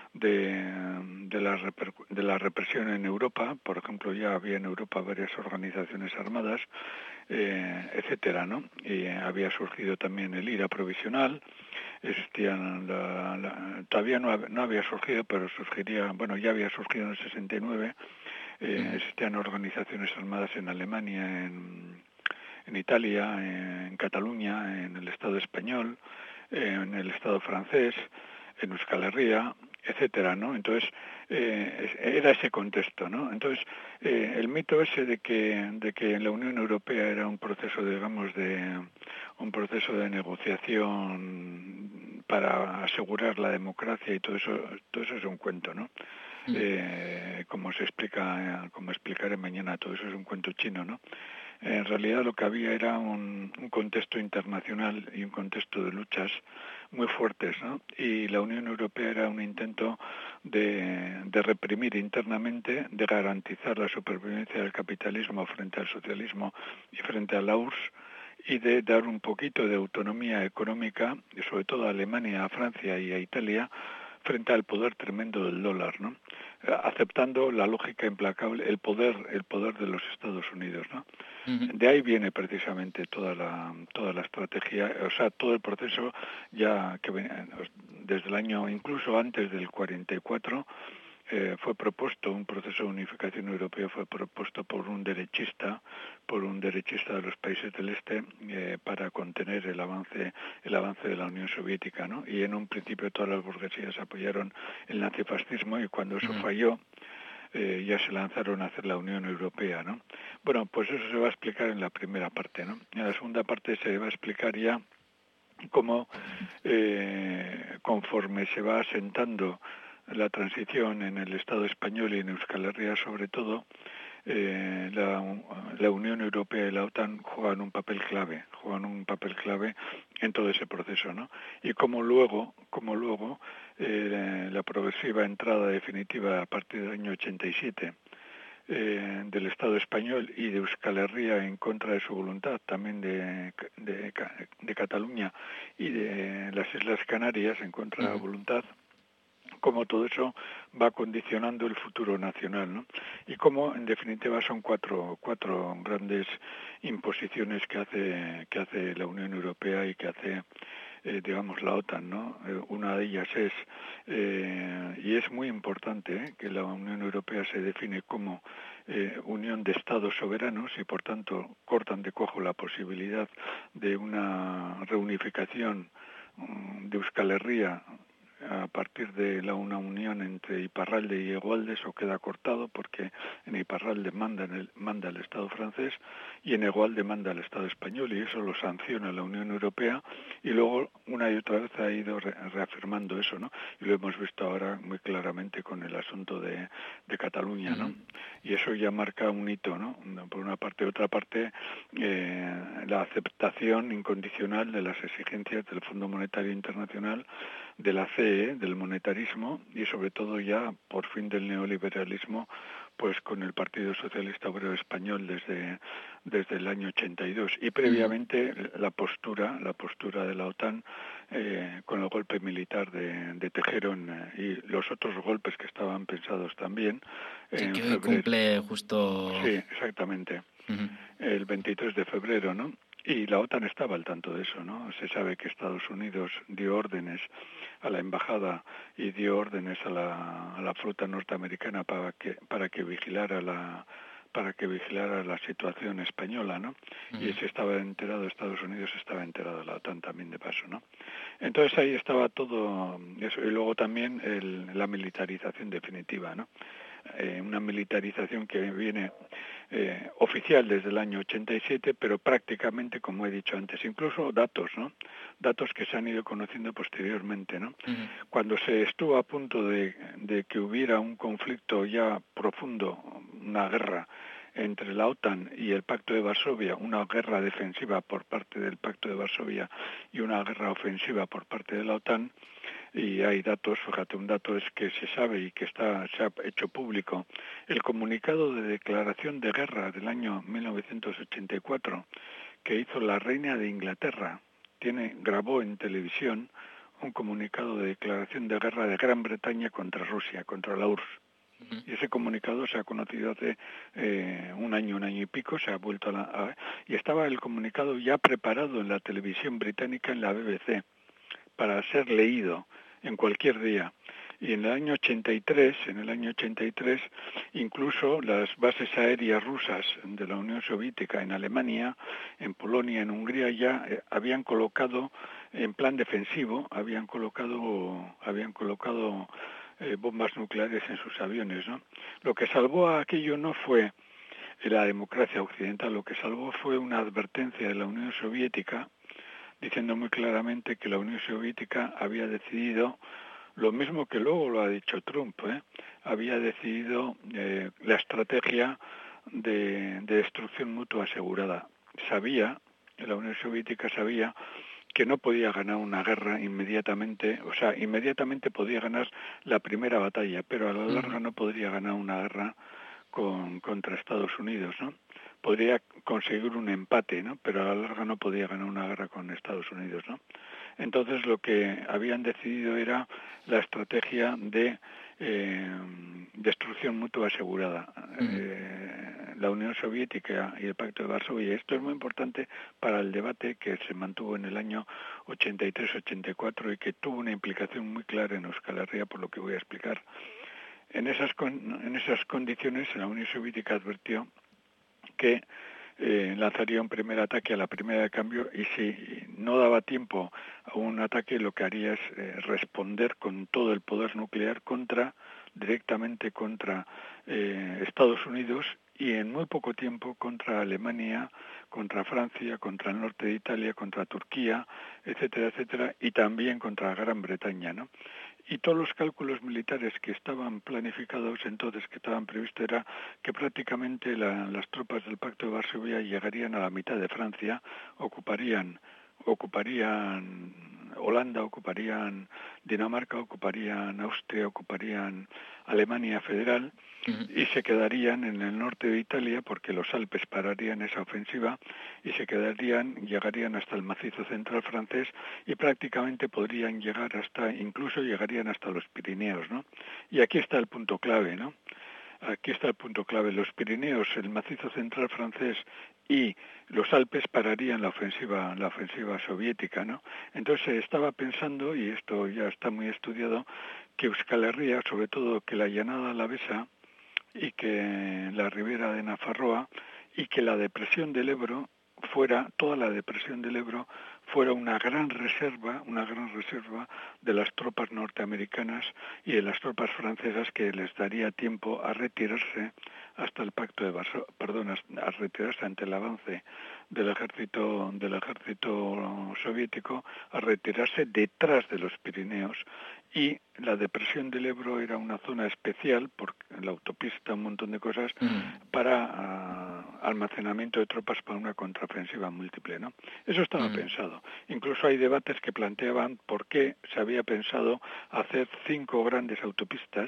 de la represión en Europa. Por ejemplo, ya había en Europa varias organizaciones armadas, etcétera, ¿no? Y había surgido también el IRA provisional. Existían todavía no había surgido, pero surgiría, bueno, ya había surgido en el 69. Existían organizaciones armadas en Alemania, en Italia, en Cataluña, en el Estado español, en el Estado francés, en Euskal Herria, etcétera, ¿no? Entonces era ese contexto, ¿no? Entonces el mito ese de que la Unión Europea era un proceso, digamos, un proceso de negociación para asegurar la democracia y todo eso es un cuento, ¿no? Como explicaré mañana, todo eso es un cuento chino, ¿no? En realidad lo que había era un contexto internacional y un contexto de luchas muy fuertes, ¿no? Y la Unión Europea era un intento de reprimir internamente, de garantizar la supervivencia del capitalismo frente al socialismo y frente a la URSS, y de dar un poquito de autonomía económica, sobre todo a Alemania, a Francia y a Italia, frente al poder tremendo del dólar, ¿no? Aceptando la lógica implacable, el poder de los Estados Unidos, ¿no? De ahí viene precisamente toda la estrategia, o sea, todo el proceso ya que desde el año, incluso antes del 44, fue propuesto un proceso de unificación europea, fue propuesto por un derechista de los países del este, para contener el avance de la Unión Soviética, ¿no? Y en un principio todas las burguesías apoyaron el nazifascismo, y cuando eso falló, ya se lanzaron a hacer la Unión Europea, ¿no? Bueno, pues eso se va a explicar en la primera parte, ¿no? En la segunda parte se va a explicar ya cómo, conforme se va asentando la transición en el Estado español y en Euskal Herria sobre todo, la Unión Europea y la OTAN juegan un papel clave en todo ese proceso, ¿no? Y como luego la progresiva entrada definitiva a partir del año 87 del Estado español y de Euskal Herria en contra de su voluntad, también de Cataluña y de las Islas Canarias en contra de la voluntad, cómo todo eso va condicionando el futuro nacional, ¿no? Y cómo, en definitiva, son cuatro grandes imposiciones que hace la Unión Europea y que hace, digamos, la OTAN, ¿no? Una de ellas es, y es muy importante, que la Unión Europea se define como unión de Estados soberanos, y por tanto cortan de cojo la posibilidad de una reunificación de Euskal Herria a partir de una unión entre Iparralde y Egualde. Eso queda cortado porque en Iparralde manda el Estado francés y en Egualde manda el Estado español, y eso lo sanciona la Unión Europea, y luego una y otra vez ha ido reafirmando eso, ¿no? Y lo hemos visto ahora muy claramente con el asunto de Cataluña, ¿no? Y eso ya marca un hito, ¿no? Por una parte. Otra parte, la aceptación incondicional de las exigencias del Fondo Monetario Internacional, de la CE, del monetarismo, y sobre todo ya por fin del neoliberalismo, pues con el Partido Socialista Obrero Español desde el año 82, y previamente la postura de la OTAN con el golpe militar de Tejero y los otros golpes que estaban pensados también. Sí, que hoy cumple justo... Sí, exactamente. El 23 de febrero, ¿no? Y la OTAN estaba al tanto de eso, ¿no? Se sabe que Estados Unidos dio órdenes a la embajada y dio órdenes a la flota norteamericana para que vigilara la situación española, ¿no? Y se estaba enterado, Estados Unidos estaba enterado, la OTAN también de paso, ¿no? Entonces ahí estaba todo eso, y luego también la militarización definitiva, ¿no? una militarización que viene oficial desde el año 87, pero prácticamente, como he dicho antes, incluso datos, ¿no? Datos que se han ido conociendo posteriormente, ¿no? Cuando se estuvo a punto de que hubiera un conflicto ya profundo, una guerra entre la OTAN y el Pacto de Varsovia, una guerra defensiva por parte del Pacto de Varsovia y una guerra ofensiva por parte de la OTAN, y hay datos, fíjate, un dato es que se sabe y que se ha hecho público, el comunicado de declaración de guerra del año 1984 que hizo la reina de Inglaterra, grabó en televisión un comunicado de declaración de guerra de Gran Bretaña contra Rusia, contra la URSS. Y ese comunicado se ha conocido hace un año y pico, se ha vuelto y estaba el comunicado ya preparado en la televisión británica, en la BBC, para ser leído en cualquier día. Y en el año 83, incluso las bases aéreas rusas de la Unión Soviética en Alemania, en Polonia, en Hungría, ya habían colocado, en plan defensivo, habían colocado bombas nucleares en sus aviones, ¿no? Lo que salvó a aquello no fue la democracia occidental, lo que salvó fue una advertencia de la Unión Soviética diciendo muy claramente que la Unión Soviética había decidido, lo mismo que luego lo ha dicho Trump, había decidido la estrategia de destrucción mutua asegurada. La Unión Soviética sabía que no podía ganar una guerra inmediatamente, o sea, inmediatamente podía ganar la primera batalla, pero a la larga no podría ganar una guerra contra Estados Unidos, ¿no? Podría conseguir un empate, ¿no? Pero a la larga no podía ganar una guerra con Estados Unidos, ¿no? Entonces lo que habían decidido era la estrategia de destrucción mutua asegurada. La Unión Soviética y el Pacto de Varsovia. Esto es muy importante para el debate que se mantuvo en el año 83-84 y que tuvo una implicación muy clara en Euskal Herria, por lo que voy a explicar. En esas condiciones, la Unión Soviética advirtió que lanzaría un primer ataque a la primera de cambio, y si no daba tiempo a un ataque, lo que haría es responder con todo el poder nuclear directamente contra Estados Unidos, y en muy poco tiempo contra Alemania, contra Francia, contra el norte de Italia, contra Turquía, etcétera, etcétera, y también contra Gran Bretaña, ¿no? Y todos los cálculos militares que estaban planificados entonces, que estaban previstos, era que prácticamente las tropas del Pacto de Varsovia llegarían a la mitad de Francia, ocuparían Holanda, ocuparían Dinamarca, ocuparían Austria, ocuparían Alemania Federal, y se quedarían en el norte de Italia, porque los Alpes pararían esa ofensiva, y llegarían hasta el macizo central francés, y prácticamente podrían incluso llegarían hasta los Pirineos, ¿no? Y aquí está el punto clave, ¿no? Aquí está el punto clave. Los Pirineos, el macizo central francés y los Alpes pararían la ofensiva soviética, ¿no? Entonces estaba pensando, y esto ya está muy estudiado, que Euskal Herria, sobre todo que la llanada alavesa y que la ribera de Nafarroa y que la depresión del Ebro toda la depresión del Ebro fuera una gran reserva de las tropas norteamericanas y de las tropas francesas, que les daría tiempo a retirarse hasta el Pacto de Varsovia, a retirarse ante el avance del ejército soviético, a retirarse detrás de los Pirineos. Y la depresión del Ebro era una zona especial, por la autopista, un montón de cosas, para almacenamiento de tropas para una contraofensiva múltiple, ¿no? Eso estaba pensado. Incluso hay debates que planteaban por qué se había pensado hacer 5 grandes autopistas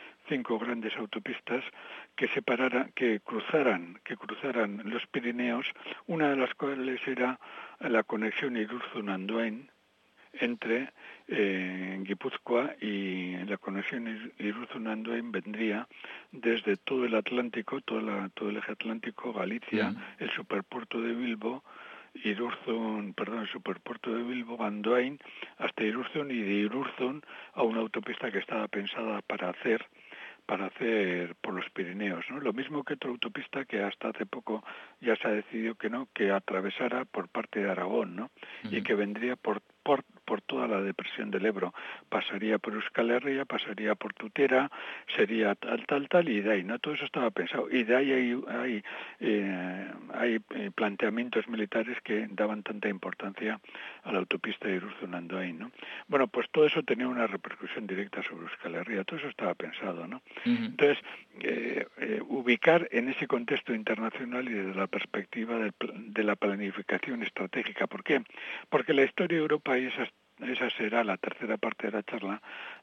que cruzaran los Pirineos, una de las cuales era la conexión Irurzun-Andoain entre Guipúzcoa, y la conexión Irurzun-Andoain vendría desde todo el Atlántico, todo el eje atlántico, Galicia, el superpuerto de Bilbo, el superpuerto de Bilbo, Andoain, hasta Irurzun, y de Irurzun a una autopista que estaba pensada para hacer por los Pirineos, ¿no? Lo mismo que otra autopista que hasta hace poco ya se ha decidido que atravesara por parte de Aragón, ¿no? Y que vendría por por toda la depresión del Ebro. Pasaría por Euskal Herria, pasaría por Tutera, sería tal, y de ahí, ¿no? Todo eso estaba pensado. Y de ahí hay planteamientos militares que daban tanta importancia a la autopista de Irurzu-Nandoain, ¿no? Bueno, pues todo eso tenía una repercusión directa sobre Euskal Herria, todo eso estaba pensado, ¿no? Entonces, ubicar en ese contexto internacional y desde la perspectiva de la planificación estratégica. ¿Por qué? Porque la historia de Europa, y esa será la tercera parte de la charla,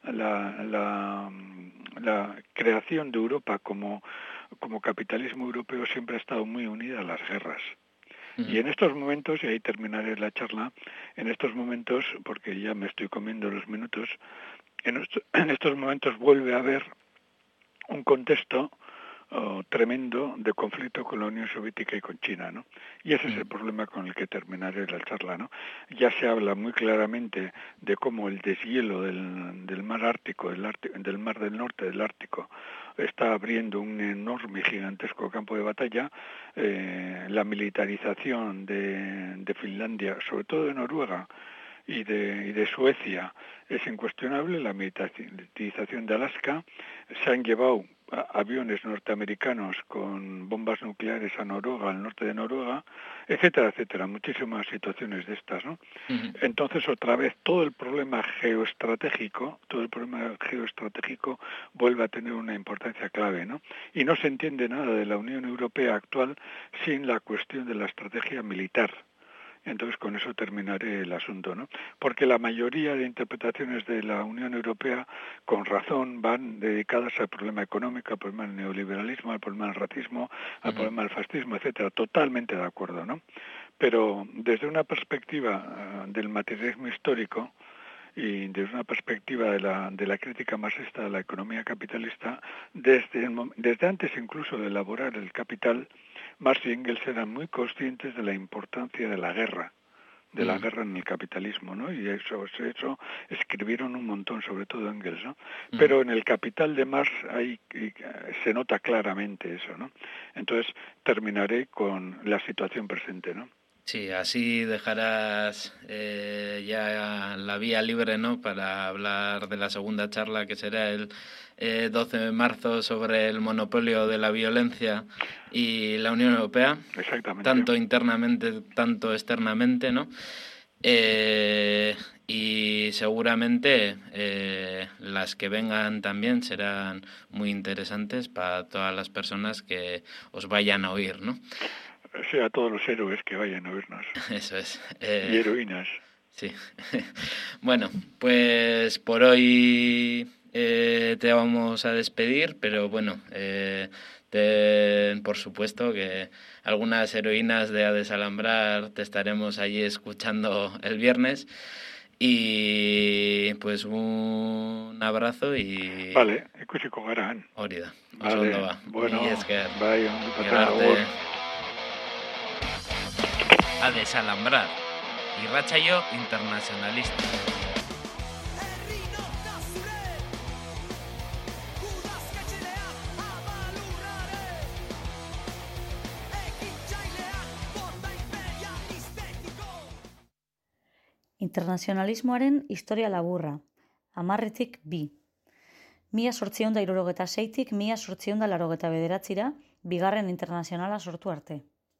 la creación de Europa como capitalismo europeo siempre ha estado muy unida a las guerras. Y en estos momentos, y ahí terminaré la charla, en estos momentos, porque ya me estoy comiendo los minutos, en estos momentos vuelve a haber un contexto tremendo de conflicto con la Unión Soviética y con China, ¿no? Y ese es el problema con el que terminaré la charla, ¿no? Ya se habla muy claramente de cómo el deshielo del mar Ártico, del mar del norte del Ártico, está abriendo un enorme y gigantesco campo de batalla. La militarización de Finlandia, sobre todo de Noruega, y de Suecia es incuestionable. La militarización de Alaska. Se han llevado aviones norteamericanos con bombas nucleares a Noruega, al norte de Noruega, etcétera, etcétera, muchísimas situaciones de estas, ¿no? Entonces, otra vez, todo el problema geoestratégico vuelve a tener una importancia clave, ¿no? Y no se entiende nada de la Unión Europea actual sin la cuestión de la estrategia militar. Entonces, con eso terminaré el asunto, ¿no? Porque la mayoría de interpretaciones de la Unión Europea, con razón, van dedicadas al problema económico, al problema del neoliberalismo, al problema del racismo, al problema del fascismo, etcétera. Totalmente de acuerdo, ¿no? Pero desde una perspectiva del materialismo histórico y desde una perspectiva de la crítica marxista de la economía capitalista, desde antes incluso de elaborar el Capital, Marx y Engels eran muy conscientes de la importancia de la guerra en el capitalismo, ¿no? Y eso escribieron un montón, sobre todo Engels, ¿no? Pero en el Capital de Marx ahí se nota claramente eso, ¿no? Entonces terminaré con la situación presente, ¿no? Sí, así dejarás ya la vía libre, ¿no?, para hablar de la segunda charla, que será el 12 de marzo, sobre el monopolio de la violencia y la Unión Europea. Exactamente. Tanto internamente, tanto externamente, ¿no? Y seguramente las que vengan también serán muy interesantes para todas las personas que os vayan a oír, ¿no? Sí, a todos los héroes que vayan a oírnos. Eso es. Y heroínas. Sí. Bueno, pues por hoy te vamos a despedir, pero bueno, por supuesto que algunas heroínas de A Desalambrar te estaremos allí escuchando el viernes. Y pues un abrazo y... Vale, ikusiko gara han. Hori da. Vale, bueno, bai, A Desalambrar, irratsaio internacionalista. Internazionalismoaren historia laburra, 10tik 2. 1876-tik 1889 bigarren internazionala sortu arte.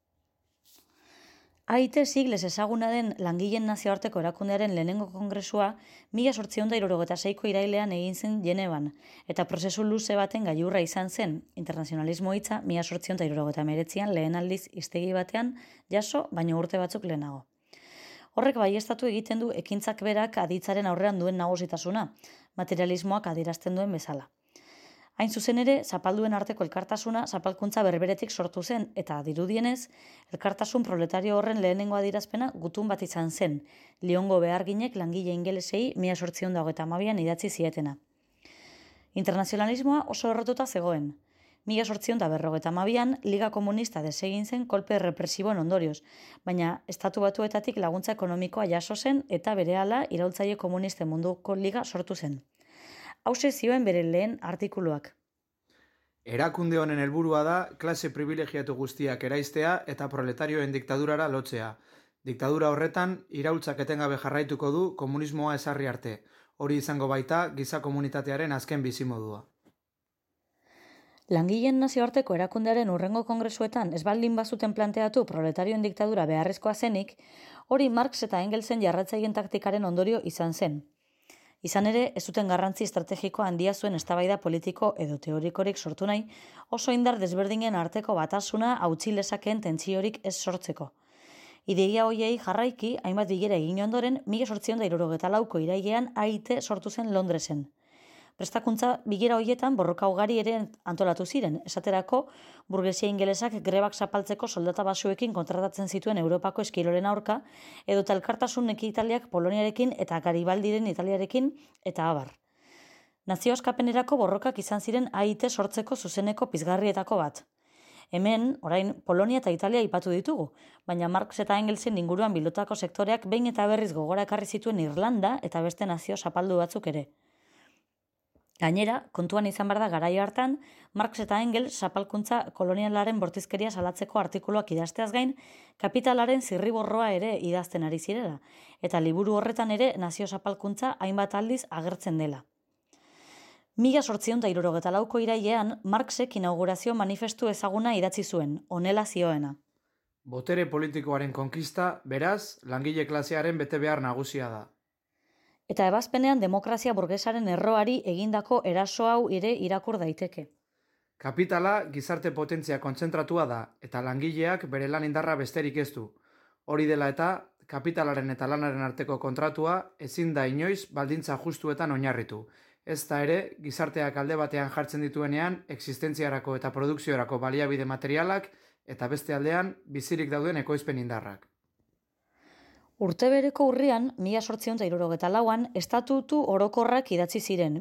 AIT siglez ezaguna den langileen nazioarteko erakundearen lehenengo kongresua 1876ko irailean egin zen Genevan, eta prozesu luze baten gailurra izan zen. Internazionalismo hitza 1889an lehen aldiz hiztegi batean jaso, baina urte batzuk lehenago. Horrek baieztatu egiten du ekintzak berak aditzaren aurrean duen nagusitasunea, materialismoak adierazten duen bezala. Hain zuzen ere, zapalduen arteko elkartasuna zapalkuntza berberetik sortu zen, eta dirudienez, elkartasun proletario horren lehenengo adierazpena gutun bat izan zen, Liongo beharginek langile ingelesei 1822an idatzi zietena. Internazionalismoa oso errotuta zegoen. 1852an Liga Komunista desegin zen kolpe represiboen ondorioz, baina Estatu Batuetatik laguntza ekonomikoa jaso zen eta berehala iraultzaile komunisten munduko liga sortu zen. Hauxe zioen bere lehen artikuluak. Erakunde honen helburua da klase privilegiatu guztiak eraistea eta proletarioen diktadurara lotzea. Diktadura horretan, iraultzak etengabe jarraituko du komunismoa ezarri arte. Hori izango baita giza komunitatearen azken bizimodua. Langileen nazioarteko erakundearen hurrengo kongresuetan ez baldin bazuten planteatu proletarioen diktadura beharrezkoa zenik, hori Marx eta Engelsen jarratzaileen taktikaren ondorio izan zen. Izan ere, ez zuten garrantzi estrategiko handia zuen eztabaida politiko edo teorikorik sortu nahi, oso indar desberdinen arteko batasuna hautsi lezakeen tentsiorik ez sortzeko. Ideia hoiei jarraiki, hainbat bilera egin ondoren, 1864ko irailean AIT sortu zen Londresen. Prestakuntza bilera hoietan borroka ugari ere antolatu ziren, esaterako burgesia ingelesak grebak zapaltzeko soldata basuekin kontratatzen zituen Europako eskiloren aurka, edo elkartasun ekitaliak Poloniarekin eta Garibaldiren Italiarekin eta abar. Nazio askapenerako borrokak izan ziren AIT sortzeko zuzeneko pizgarrietako bat. Hemen, orain, Polonia eta Italia aipatu ditugu, baina Marx eta Engelsen inguruan bildutako sektoreak behin eta berriz gogora ekarri zituen Irlanda eta beste nazio zapaldu batzuk ere. Gainera, kontuan izan behar da garaio hartan, Marx eta Engels zapalkuntza kolonialaren bortizkeria salatzeko artikuluak idazteaz gain, kapitalaren zirriborroa ere idazten ari zirela, eta liburu horretan ere nazio zapalkuntza hainbat aldiz agertzen dela. 1864ko irailean, Marxek inaugurazio manifestu ezaguna idatzi zuen, honela zioena. Botere politikoaren konkista, beraz, langile klasearen betebehar nagusia da. Eta ebazpenean demokrazia burgesaren erroari egindako eraso hau ere irakur daiteke. Kapitala gizarte potentzia kontzentratua da, eta langileak bere lan indarra besterik ez du. Hori dela eta, kapitalaren eta lanaren arteko kontratua ezin da inoiz baldintza justuetan oinarritu. Ez da ere, gizarteak alde batean jartzen dituenean, existentziarako eta produkziorako baliabide materialak, eta beste aldean, bizirik dauden ekoizpen indarrak. Urte bereko urrian, 1864an, estatutu orokorrak idatzi ziren,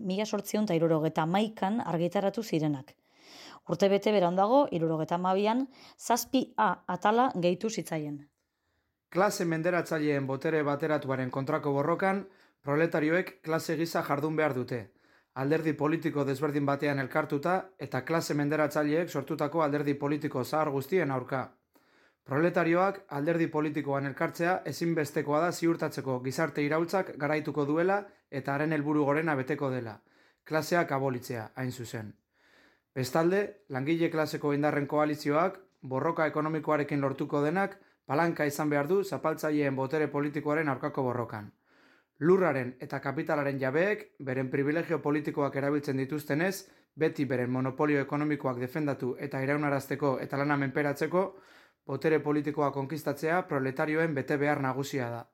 1871an argitaratu zirenak. Urte bete berandago, 1872an, 7A atala gehitu zitzaien. Klase menderatzaileen botere bateratuaren kontrako borrokan, proletarioek klase gisa jardun behar dute. Alderdi politiko desberdin batean elkartuta eta klase menderatzaileek sortutako alderdi politiko zahar guztien aurka. Proletarioak alderdi politikoan elkartzea ezinbestekoa da ziurtatzeko gizarte iraultzak garaituko duela eta haren helburu gorena beteko dela. Klaseak abolitzea, hain zuzen. Bestalde, langile klaseko indarren koalizioak, borroka ekonomikoarekin lortuko denak, palanka izan behar du zapaltzaileen botere politikoaren aurkako borrokan. Lurraren eta kapitalaren jabeek, beren privilegio politikoak erabiltzen dituztenez, beti beren monopolio ekonomikoak defendatu eta iraunarazteko eta lana menperatzeko, botere politikoa konkistatzea proletarioen bete behar nagusia da.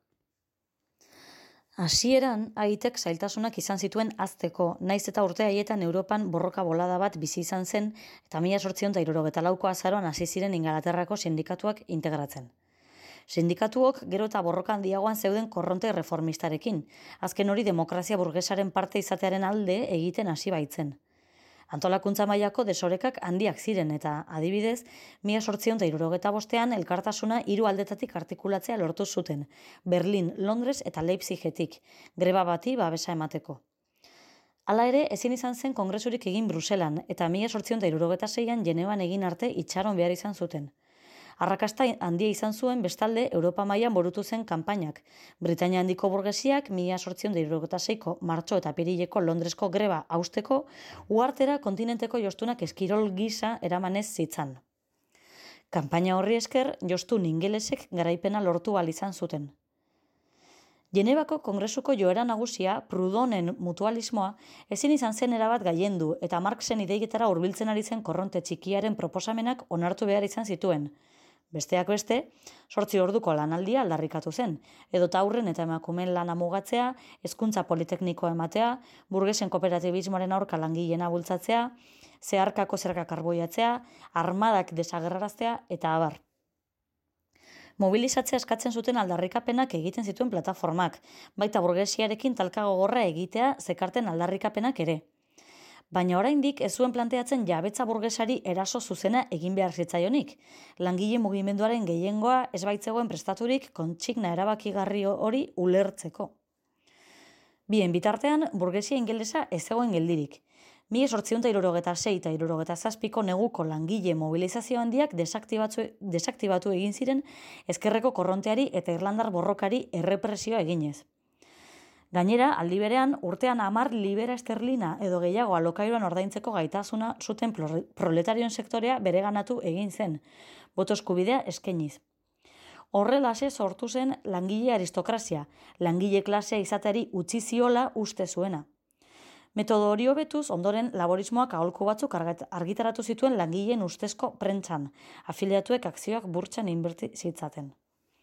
Hasieran, AITek zailtasunak izan zituen hazteko, naiz eta urte haietan Europan borroka bolada bat bizi izan zen, eta 1874ko azaroan hasi ziren Ingalaterrako sindikatuak integratzen. Sindikatuok gero eta borroka handiagoan zeuden korronte reformistarekin, azken hori demokrazia burgesaren parte izatearen alde egiten hasi baitzen. Antolakuntza mailako desorekak handiak ziren eta, adibidez, 1875an elkartasuna 3 aldetatik artikulatzea lortu zuten, Berlin, Londres eta Leipzigetik, greba bati babesa emateko. Hala ere, ezin izan zen kongresurik egin Bruselan eta 1876an Genevan egin arte itxaron behar izan zuten. Arrakasta handia izan zuen bestalde Europa mailan burutu zen kanpainak. Britainia handiko burgesiak 1876ko martxo eta apirileko Londresko greba hausteko uhartera kontinenteko jostunak eskirol gisa eramanez zitzan. Kanpaina horri esker jostun ingelesek garaipena lortu ahal izan zuten. Genevako kongresuko joera nagusia, Prudonen mutualismoa, ezin izan zen erabat gailendu eta Marxen ideietara hurbiltzen ari zen korronte txikiaren proposamenak onartu behar izan zituen. Besteak beste, 8 orduko lanaldia aldarrikatu zen, edota haurren eta emakumeen lana mugatzea, hezkuntza politeknikoa ematea, burgesen kooperatibismoaren aurka langileena bultzatzea, zeharkako zerga karboiatzea, armadak desagerraraztea eta abar. Mobilizatzea eskatzen zuten aldarrikapenak egiten zituen plataformak, baita burgesiarekin talka gogorra egitea zekarten aldarrikapenak ere. Baina oraindik ez zuen planteatzen jabetza burgesari eraso zuzena egin behar zitzaionik. Langile mugimenduaren gehiengoa ez baitzegoen prestaturik kontsigna erabakigarri hori ulertzeko. Bien bitartean, burgesia ingelesa ez zegoen geldirik. 1876 eta 1877ko neguko langile mobilizazio handiak desaktibatu egin ziren ezkerreko korronteari eta irlandar borrokari errepresioa eginez. Gainera, aldi berean, urtean 10 libera esterlina edo gehiago alokairuan ordaintzeko gaitasuna zuten proletarioen sektorea bereganatu egin zen, boto eskubidea eskainiz. Horrelaxe sortu zen langile aristokrazia, langile klasea izateari utzi ziola uste zuena. Metodo hori hobetuz, ondoren laborismoak aholku batzuk argitaratu zituen langileen ustezko prentsan, afiliatuek akzioak burtsan inberti zitzaten.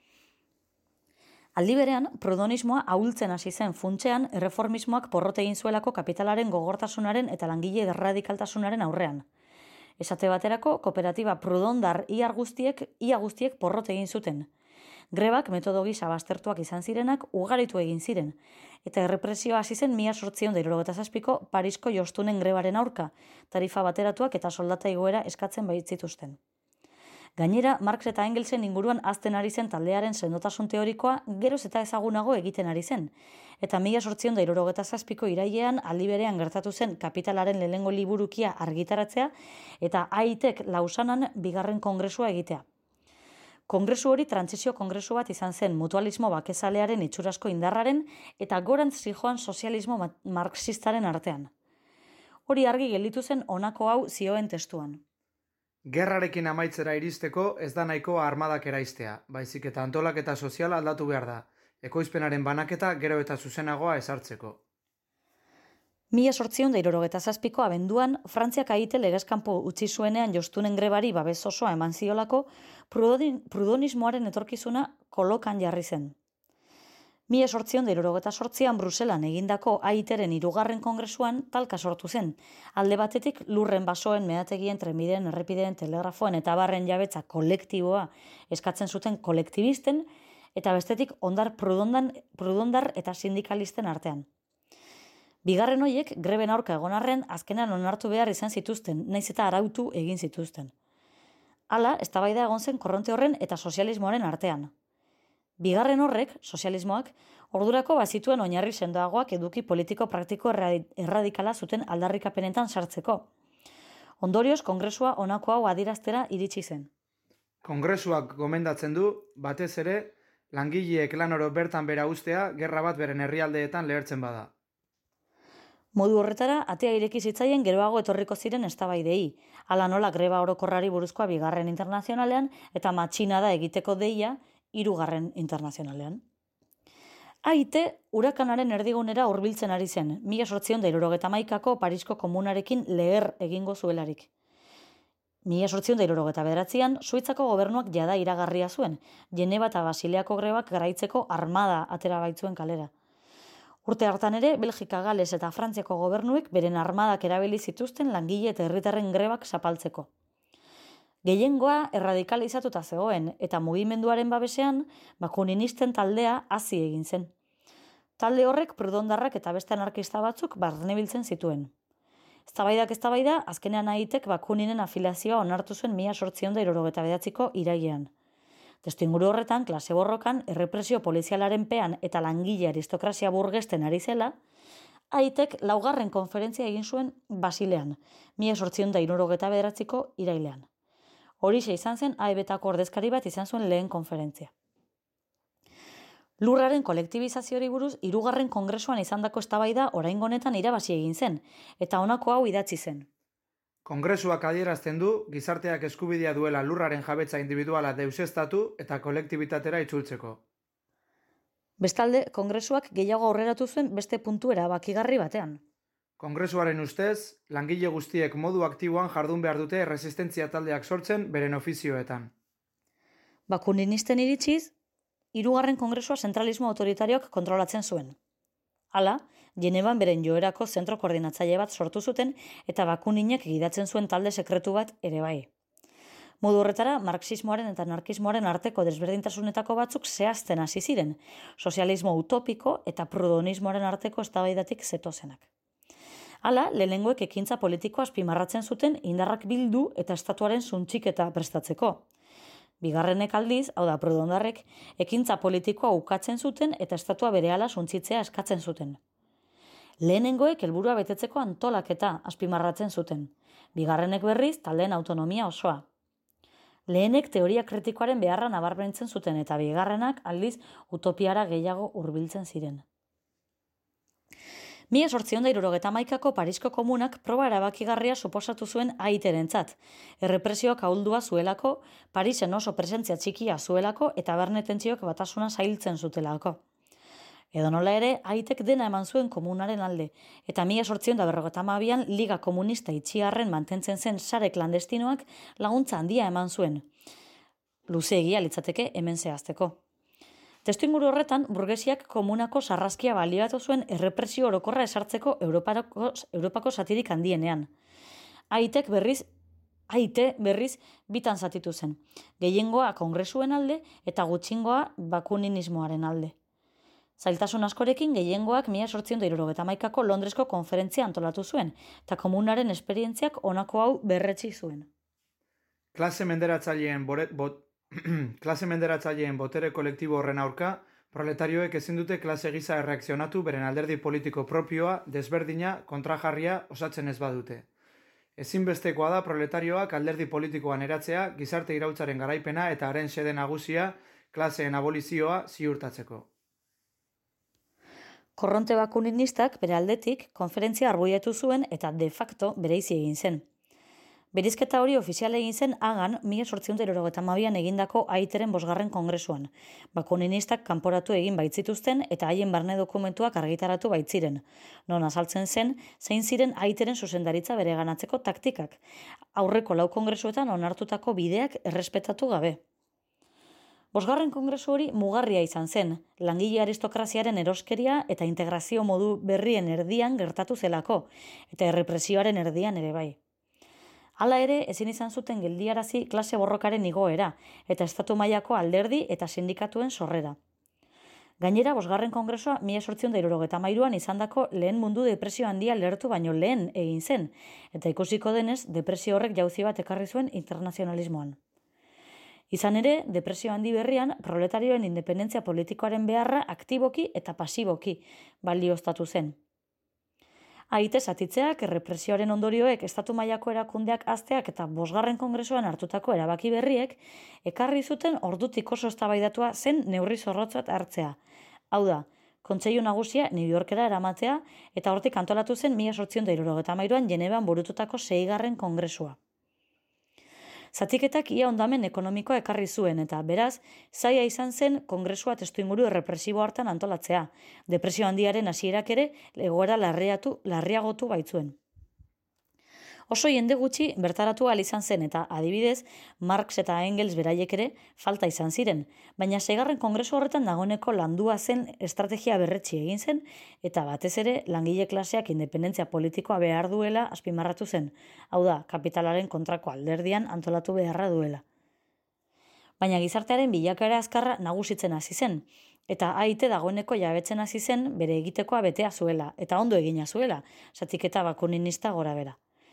Aldi berean, prudonismoa ahultzen hasi zen funtsean erreformismoak porrot egin zuelako kapitalaren gogortasunaren eta langile erradikaltasunaren aurrean. Esate baterako, kooperatiba Prudondar ia guztiek porrot egin zuten. Grebak metodo gisa baztertuak izan zirenak ugaritu egin ziren, eta errepresioa hasi zen 1877ko Parisko jostunen grebaren aurka, tarifa bateratuak eta soldata igoera eskatzen baitzituzten. Gainera, Marx eta Engelsen inguruan hazten ari zen taldearen sendotasun teorikoa geroz eta ezagunago egiten ari zen, eta 1877ko irailean aldi berean gertatu zen Kapitalaren lehenengo liburukia argitaratzea eta AITek Lausanan bigarren kongresua egitea. Kongresu hori trantsizio kongresu bat izan zen mutualismo bakezalearen itxurasko indarraren eta gorantz zihoan sozialismo marxistaren artean. Hori argi gelditu zen honako hau zioen testuan. Gerrarekin amaitzera iristeko ez da nahikoa armadak eraistea, baizik eta antolaketa soziala aldatu behar da, ekoizpenaren banaketa gero eta zuzenagoa ezartzeko. 1877ko abenduan, Frantziak AIT legezkanpo utzi zuenean jostunen grebari babes osoa eman ziolako, prudonismoaren etorkizuna kolokan jarri zen. 1878an Bruselan egindako AITren 3. kongresuan talka sortu zen, alde batetik lurren basoen, meategien, trenbideen, errepideen, telegrafoen eta barren jabetza kolektiboa eskatzen zuten kolektibisten, eta bestetik ondar prudondar eta sindikalisten artean. Bigarren horiek greben aurka egon arren azkenan onartu behar izan zituzten, naiz eta arautu egin zituzten. Hala, eztabaida egon zen korronte horren eta sozialismoaren artean. Bigarren horrek, sozialismoak, ordurako bazituen oinarri sendoagoak eduki politiko praktiko erradikala zuten aldarrikapenetan sartzeko. Ondorioz, kongresua honako hau adieraztera iritsi zen. Kongresuak gomendatzen du, batez ere, langileek lan oro bertan bera ustea gerra bat beren herrialdeetan lehertzen bada. Modu horretara, atea ireki zitzaien geroago etorriko ziren eztabaidei, hala nola greba orokorrari buruzkoa 2. internazionalean eta matxinada egiteko deia 3. internazionalean. AIT urakanaren erdigunera hurbiltzen ari zen, 1871ko Parisko komunarekin leher egingo zuelarik. 1879an Suitzako gobernuak jada iragarria zuen, Geneva eta Basileako grebak garaitzeko armada atera baitzuen kalera. Urte hartan ere, Belgika, Gales eta Frantziako gobernuek beren armadak erabili zituzten langile eta herritarren grebak zapaltzeko. Gehiengoa erradikalizatuta zegoen eta mugimenduaren babesean bakuninisten taldea hazi egin zen. Talde horrek prudondarrak eta beste anarkista batzuk barnebiltzen zituen. Eztabaida, azkenean AITek bakuninen afiliazioa onartu zuen 1879ko irailean. Testuinguru horretan, klase borrokan, errepresio polizialaren pean eta langile aristokrazia burgesten ari zela, AITek 4. konferentzia egin zuen Basilean, 1879ko irailean. Horixe izan zen AEB-tako ordezkari bat izan zuen lehen konferentzia. Lurraren kolektibizazioari buruz 3. kongresuan izandako eztabaida oraingo honetan irabazi egin zen, eta honako hau idatzi zen. Kongresuak adierazten du gizarteak eskubidea duela lurraren jabetza individuala deuseztatu eta kolektibitatera itzultzeko. Bestalde, kongresuak gehiago aurreratu zuen beste puntu erabakigarri batean. Kongresuaren ustez, langile guztiek modu aktiboan jardun behar dute resistentzia taldeak sortzen beren ofizioetan. Bakuninisten iritsiz, 3. kongresua zentralismo autoritarioak kontrolatzen zuen. Hala, Genevan beren joerako zentro koordinatzaile bat sortu zuten eta bakuninek gidatzen zuen talde sekretu bat ere bai. Modu horretara, marxismoaren eta anarkismoaren arteko desberdintasunetako batzuk zehazten hasi ziren, sozialismo utopiko eta prudonismoaren arteko eztabaidatik zetozenak. Hala, lehenengoek ekintza politikoa azpimarratzen zuten indarrak bildu eta estatuaren suntxiketa prestatzeko. Bigarrenek aldiz, hau da prudondarrek, ekintza politikoa ukatzen zuten eta estatua berehala suntzitzea eskatzen zuten. Lehenengoek helburua betetzeko antolaketa azpimarratzen zuten. Bigarrenek berriz taldeen autonomia osoa. Lehenek teoria kritikoaren beharra nabarmentzen zuten eta bigarrenak aldiz utopiara gehiago hurbiltzen ziren. 1871ko Parisko Komunak proba erabakigarria suposatu zuen aiterentzat. Errepresioak ahuldua zuelako, Parisen oso presentzia txikia zuelako eta barne tentsioak batasuna zailtzen zutelako. Edonola ere, aitek dena eman zuen komunaren alde, eta 1852an Liga Komunista itxiarren mantentzen zen sare klandestinoak laguntza handia eman zuen. Luzeegia litzateke hemen zehazteko. Testuinguru horretan, burgesiak komunako sarraskia baliatu zuen errepresio orokorra esartzeko Europako zatirik handienean. Aite berriz bitan zatitu zen. Gehiengoa kongresuen alde eta gutxingoa bakuninismoaren alde. Zailtasun askorekin gehiengoak 1871ko Londresko konferentzia antolatu zuen, eta komunaren esperientziak honako hau berretsi zuen. Klase menderatzaileen botere kolektibo horren aurka, proletarioek ezin dute klase gisa erreakzionatu beren alderdi politiko propioa, desberdina, kontrajarria osatzen ez badute. Ezinbestekoa da proletarioak alderdi politikoan eratzea, gizarte irautzaren garaipena eta haren xede nagusia, klaseen abolizioa ziurtatzeko. Korronte bakuninistak bere aldetik konferentzia arbuiatu zuen eta de facto bereizi egin zen. Berizketa hori ofizial egin zen Hagan 1872an egindako aiteren 5. kongresuan. Bakuninistak kanporatu egin baitzituzten eta haien barne dokumentuak argitaratu baitziren. Non azaltzen zen, zein ziren aiteren zuzendaritza bereganatzeko taktikak. Aurreko 4 kongresuetan onartutako bideak errespetatu gabe. 5. kongresu hori mugarria izan zen, langile aristokraziaren eroskeria eta integrazio modu berrien erdian gertatu zelako, eta errepresioaren erdian ere bai. Hala ere, ezin izan zuten geldiarazi klase borrokaren igoera, eta estatu mailako alderdi eta sindikatuen sorrera. Gainera, 5. kongresua 1873an izandako lehen mundu depresio handia lertu baino lehen egin zen, eta ikusiko denez, depresio horrek jauzi bat ekarri zuen internazionalismoan. Izan ere, depresio handi berrian, proletarioen independentzia politikoaren beharra aktiboki eta pasiboki balioztatu zen. Aite zatitzeak, errepresioaren ondorioek, estatu mailako erakundeak hazteak eta 5. kongresuan hartutako erabaki berriek, ekarri zuten ordutik oso eztabaidatua zen neurri zorrotzat hartzea. Hau da, Kontseilu Nagusia New Yorkera eramatea eta hortik antolatu zen 1873an Genevan burututako 6. kongresua. Zatiketak ia ondamen ekonomikoa ekarri zuen eta, beraz, zaila izan zen kongresua testuinguru errepresibo hartan antolatzea. Depresio handiaren hasierak ere egoera larriagotu baitzuen. Oso jende gutxi bertaratu ahal izan zen eta, adibidez, Marx eta Engels beraiek ere falta izan ziren, baina 6. kongresu horretan dagoeneko landua zen estrategia berretsi egin zen eta batez ere langile klaseak independentzia politikoa behar duela azpimarratu zen, hau da, kapitalaren kontrako alderdian antolatu beharra duela. Baina gizartearen bilakaera azkarra nagusitzen hasi zen, eta aite dagoeneko jabetzen hasi zen bere egitekoa betea zuela, eta ondo egina zuela, zatiketa bakuninista gora bera.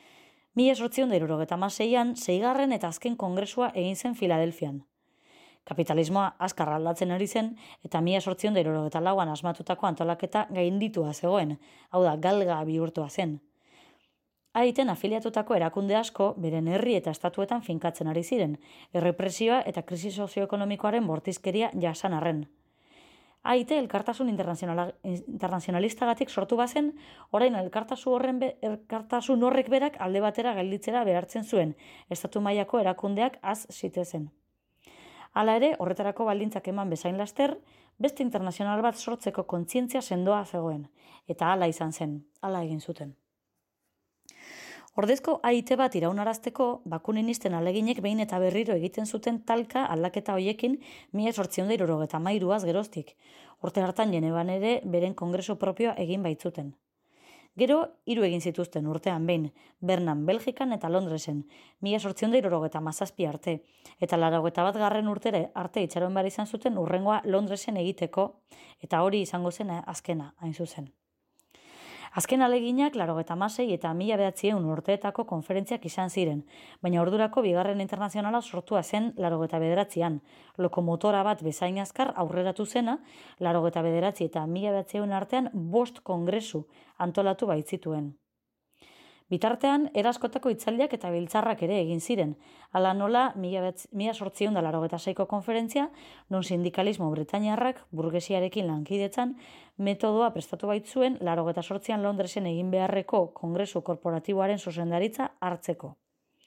1876an 6. eta azken kongresua egin zen Filadelfian. Kapitalismoa azkar aldatzen ari zen eta 1884an asmatutako antolaketa gainditua zegoen, hau da, galga bihurtua zen. Aiten afiliatutako erakunde asko beren herri eta estatuetan finkatzen ari ziren, errepresioa eta krisi sozioekonomikoaren bortizkeria jasan arren. Aite elkartasun internazionalistagatik sortu bazen, orain elkartasun horrek berak alde batera gelditzera behartzen zuen, estatu mailako erakundeak az zitezen. Hala ere, horretarako baldintzak eman bezain laster, beste internazional bat sortzeko kontzientzia sendoa zegoen, eta hala izan zen, hala egin zuten. Ordezko aite bat iraunarazteko, bakuninisten aleginek behin eta berriro egiten zuten talka aldaketa hoiekin 1873az geroztik. Urte hartan Genevan ere beren kongresu propioa egin baitzuten. Gero, 3 egin zituzten urtean behin, Bernan, Belgikan eta Londresen, 1877 arte, eta 81. urtere arte itxaron behar izan zuten urrengoa Londresen egiteko, eta hori izango zen azkena, hain zuzen. Azken aleginak 96 eta 1900 urteetako konferentziak izan ziren, baina ordurako bigarren internazionala sortua zen 89an, lokomotora bat bezain azkar aurreratu zena, 89 eta 1900 artean 5 kongresu antolatu baitzituen. Bitartean, eraskotako hitzaldiak eta biltzarrak ere egin ziren, hala nola 1886ko konferentzia, non sindikalismo britainiarrak burgesiarekin lankidetzan metodoa prestatu baitzuen 88an Londresen egin beharreko kongresu korporatiboaren zuzendaritza hartzeko.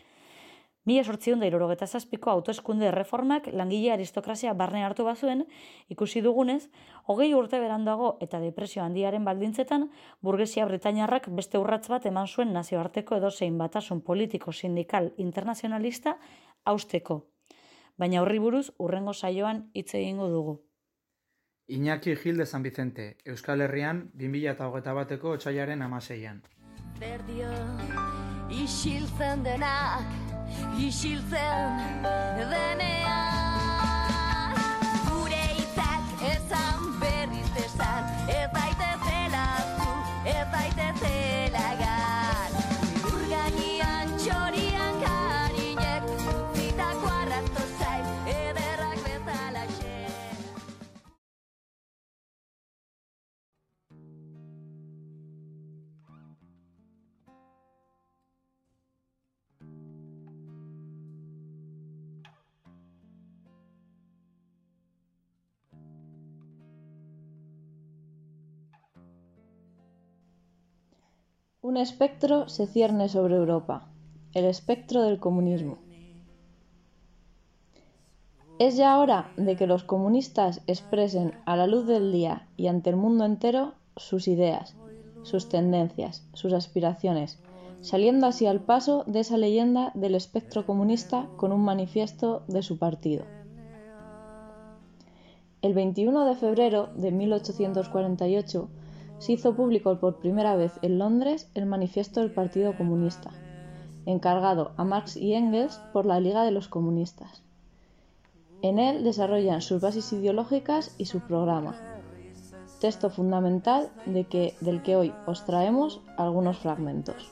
1877ko hauteskunde erreformak langile aristokrazia barne hartu bazuen, ikusi dugunez, 20 urte beranduago eta depresio handiaren baldintzetan, burgesia britainiarrak beste urrats bat eman zuen nazioarteko edozein batasun politiko sindikal internazionalista hausteko. Baina horri buruz hurrengo saioan hitz egingo dugu. Iñaki Gil de San Vicente, Euskal Herrian 2021ko otsailaren 16an. Berdio isiltzen denak isiltzen denean gure hitzak esan berriz esan ez daitezela zu, ez daitezela gan urgaian txorian karinek zitako arrasto zain ederrak bezalaxe. Un espectro se cierne sobre Europa, el espectro del comunismo. Es ya hora de que los comunistas expresen a la luz del día y ante el mundo entero sus ideas, sus tendencias, sus aspiraciones, saliendo así al paso de esa leyenda del espectro comunista con un manifiesto de su partido. El 21 de febrero de 1848 se hizo público por primera vez en Londres el manifiesto del Partido Comunista, encargado a Marx y Engels por la Liga de los Comunistas. En él desarrollan sus bases ideológicas y su programa, texto fundamental del que hoy os traemos algunos fragmentos.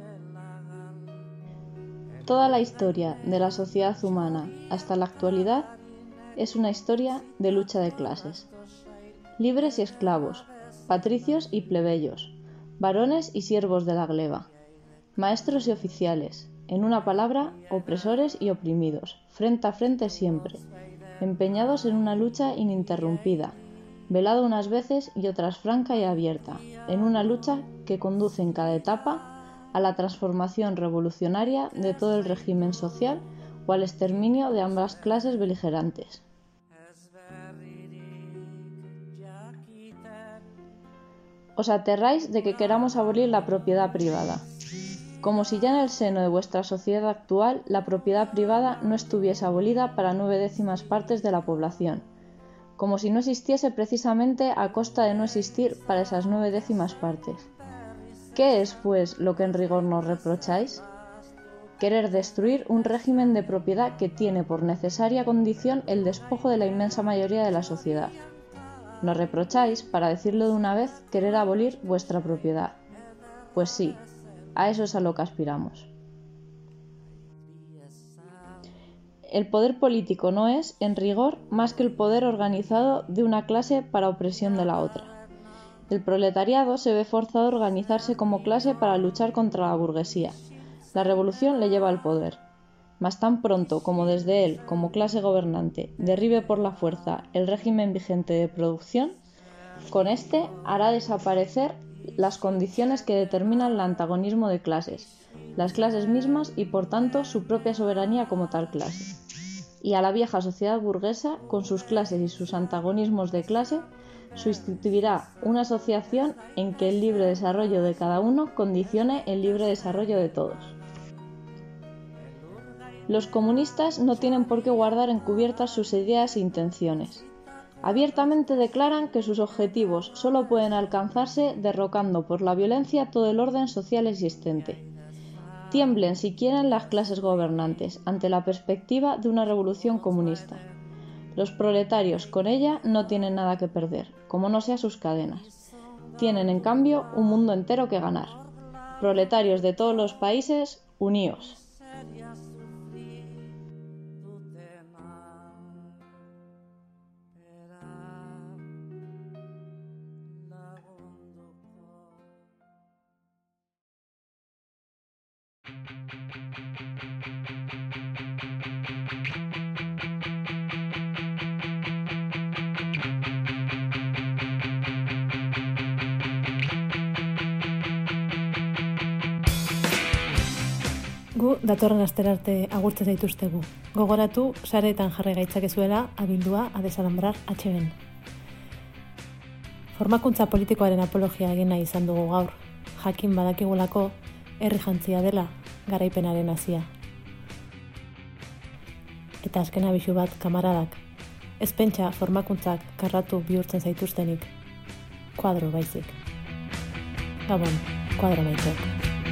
Toda la historia de la sociedad humana hasta la actualidad es una historia de lucha de clases. Libres y esclavos, patricios y plebeyos, varones y siervos de la gleba, maestros y oficiales, en una palabra, opresores y oprimidos, frente a frente siempre, empeñados en una lucha ininterrumpida, velada unas veces y otras franca y abierta, en una lucha que conduce en cada etapa a la transformación revolucionaria de todo el régimen social o al exterminio de ambas clases beligerantes. Os aterráis de que queramos abolir la propiedad privada, como si ya en el seno de vuestra sociedad actual la propiedad privada no estuviese abolida para 9/10 partes de la población, como si no existiese precisamente a costa de no existir para esas 9/10 partes. ¿Qué es, pues, lo que en rigor nos reprocháis? Querer destruir un régimen de propiedad que tiene por necesaria condición el despojo de la inmensa mayoría de la sociedad. Nos reprocháis, para decirlo de una vez, querer abolir vuestra propiedad. Pues sí, a eso es a lo que aspiramos. El poder político no es, en rigor, más que el poder organizado de una clase para opresión de la otra. El proletariado se ve forzado a organizarse como clase para luchar contra la burguesía. La revolución le lleva al poder. Mas tan pronto como desde él, como clase gobernante, derribe por la fuerza el régimen vigente de producción, con este hará desaparecer las condiciones que determinan el antagonismo de clases, las clases mismas y por tanto su propia soberanía como tal clase. Y a la vieja sociedad burguesa, con sus clases y sus antagonismos de clase, sustituirá una asociación en que el libre desarrollo de cada uno condicione el libre desarrollo de todos. Los comunistas no tienen por qué guardar encubiertas sus ideas e intenciones. Abiertamente declaran que sus objetivos solo pueden alcanzarse derrocando por la violencia todo el orden social existente. Tiemblen si quieren las clases gobernantes ante la perspectiva de una revolución comunista. Los proletarios con ella no tienen nada que perder, como no sea sus cadenas. tienen en cambio un mundo entero que ganar. Proletarios de todos los países, uníos. Gu datorren astera arte agurtze zaituztegu. Gogoratu sareetan jarri gaitzakezuela abildua adesalambrar HBen. Formakuntza politikoaren apologia egin nahi izan dugu gaur. Jakin badakigulako herri jantzia dela garaipenaren hasia. Eta azken abisu bat kamaradak. Ez pentsa formakuntzak karratu bihurtzen zaituztenik. Kuadro baizik. Gabon, kuadro maiteok.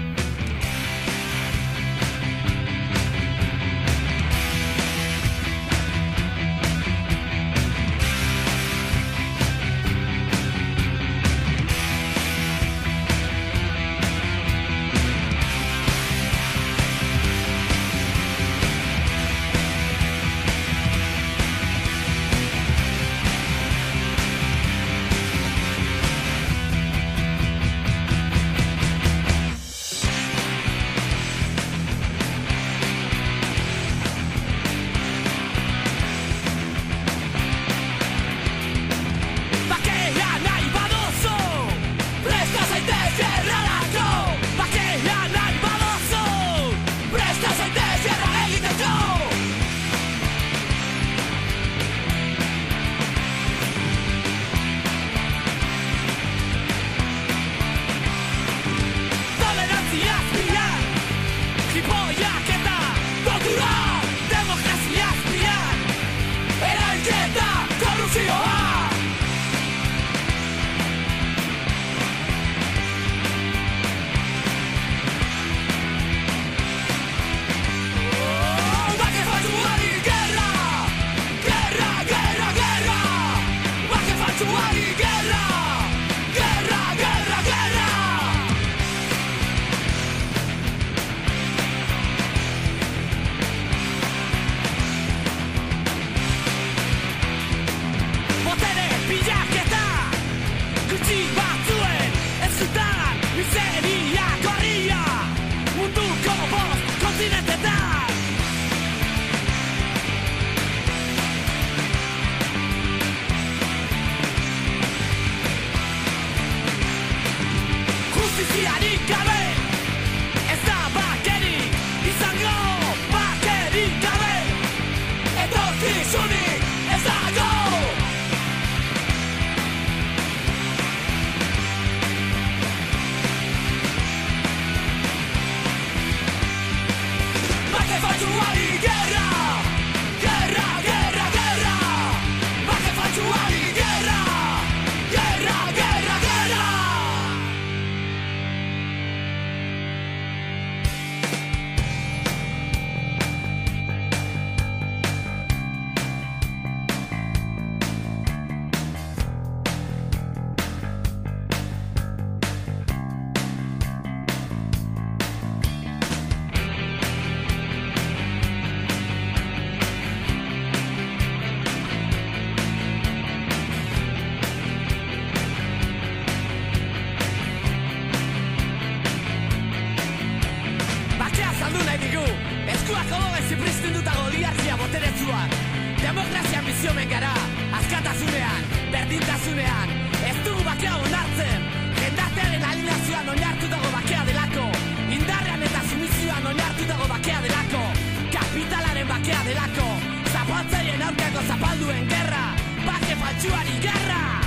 Demokrazia biziomen gara, askatasunean, berdintasunean. Ez dugu bakea onartzen, jendartearen alineazioan oinartutako bakea delako. Indarrean eta sumizioan oinartutako bakea delako. Kapitalaren bakea delako. Zapaltzaien aurkako zapalduen gerra, bake faltsuari gerra.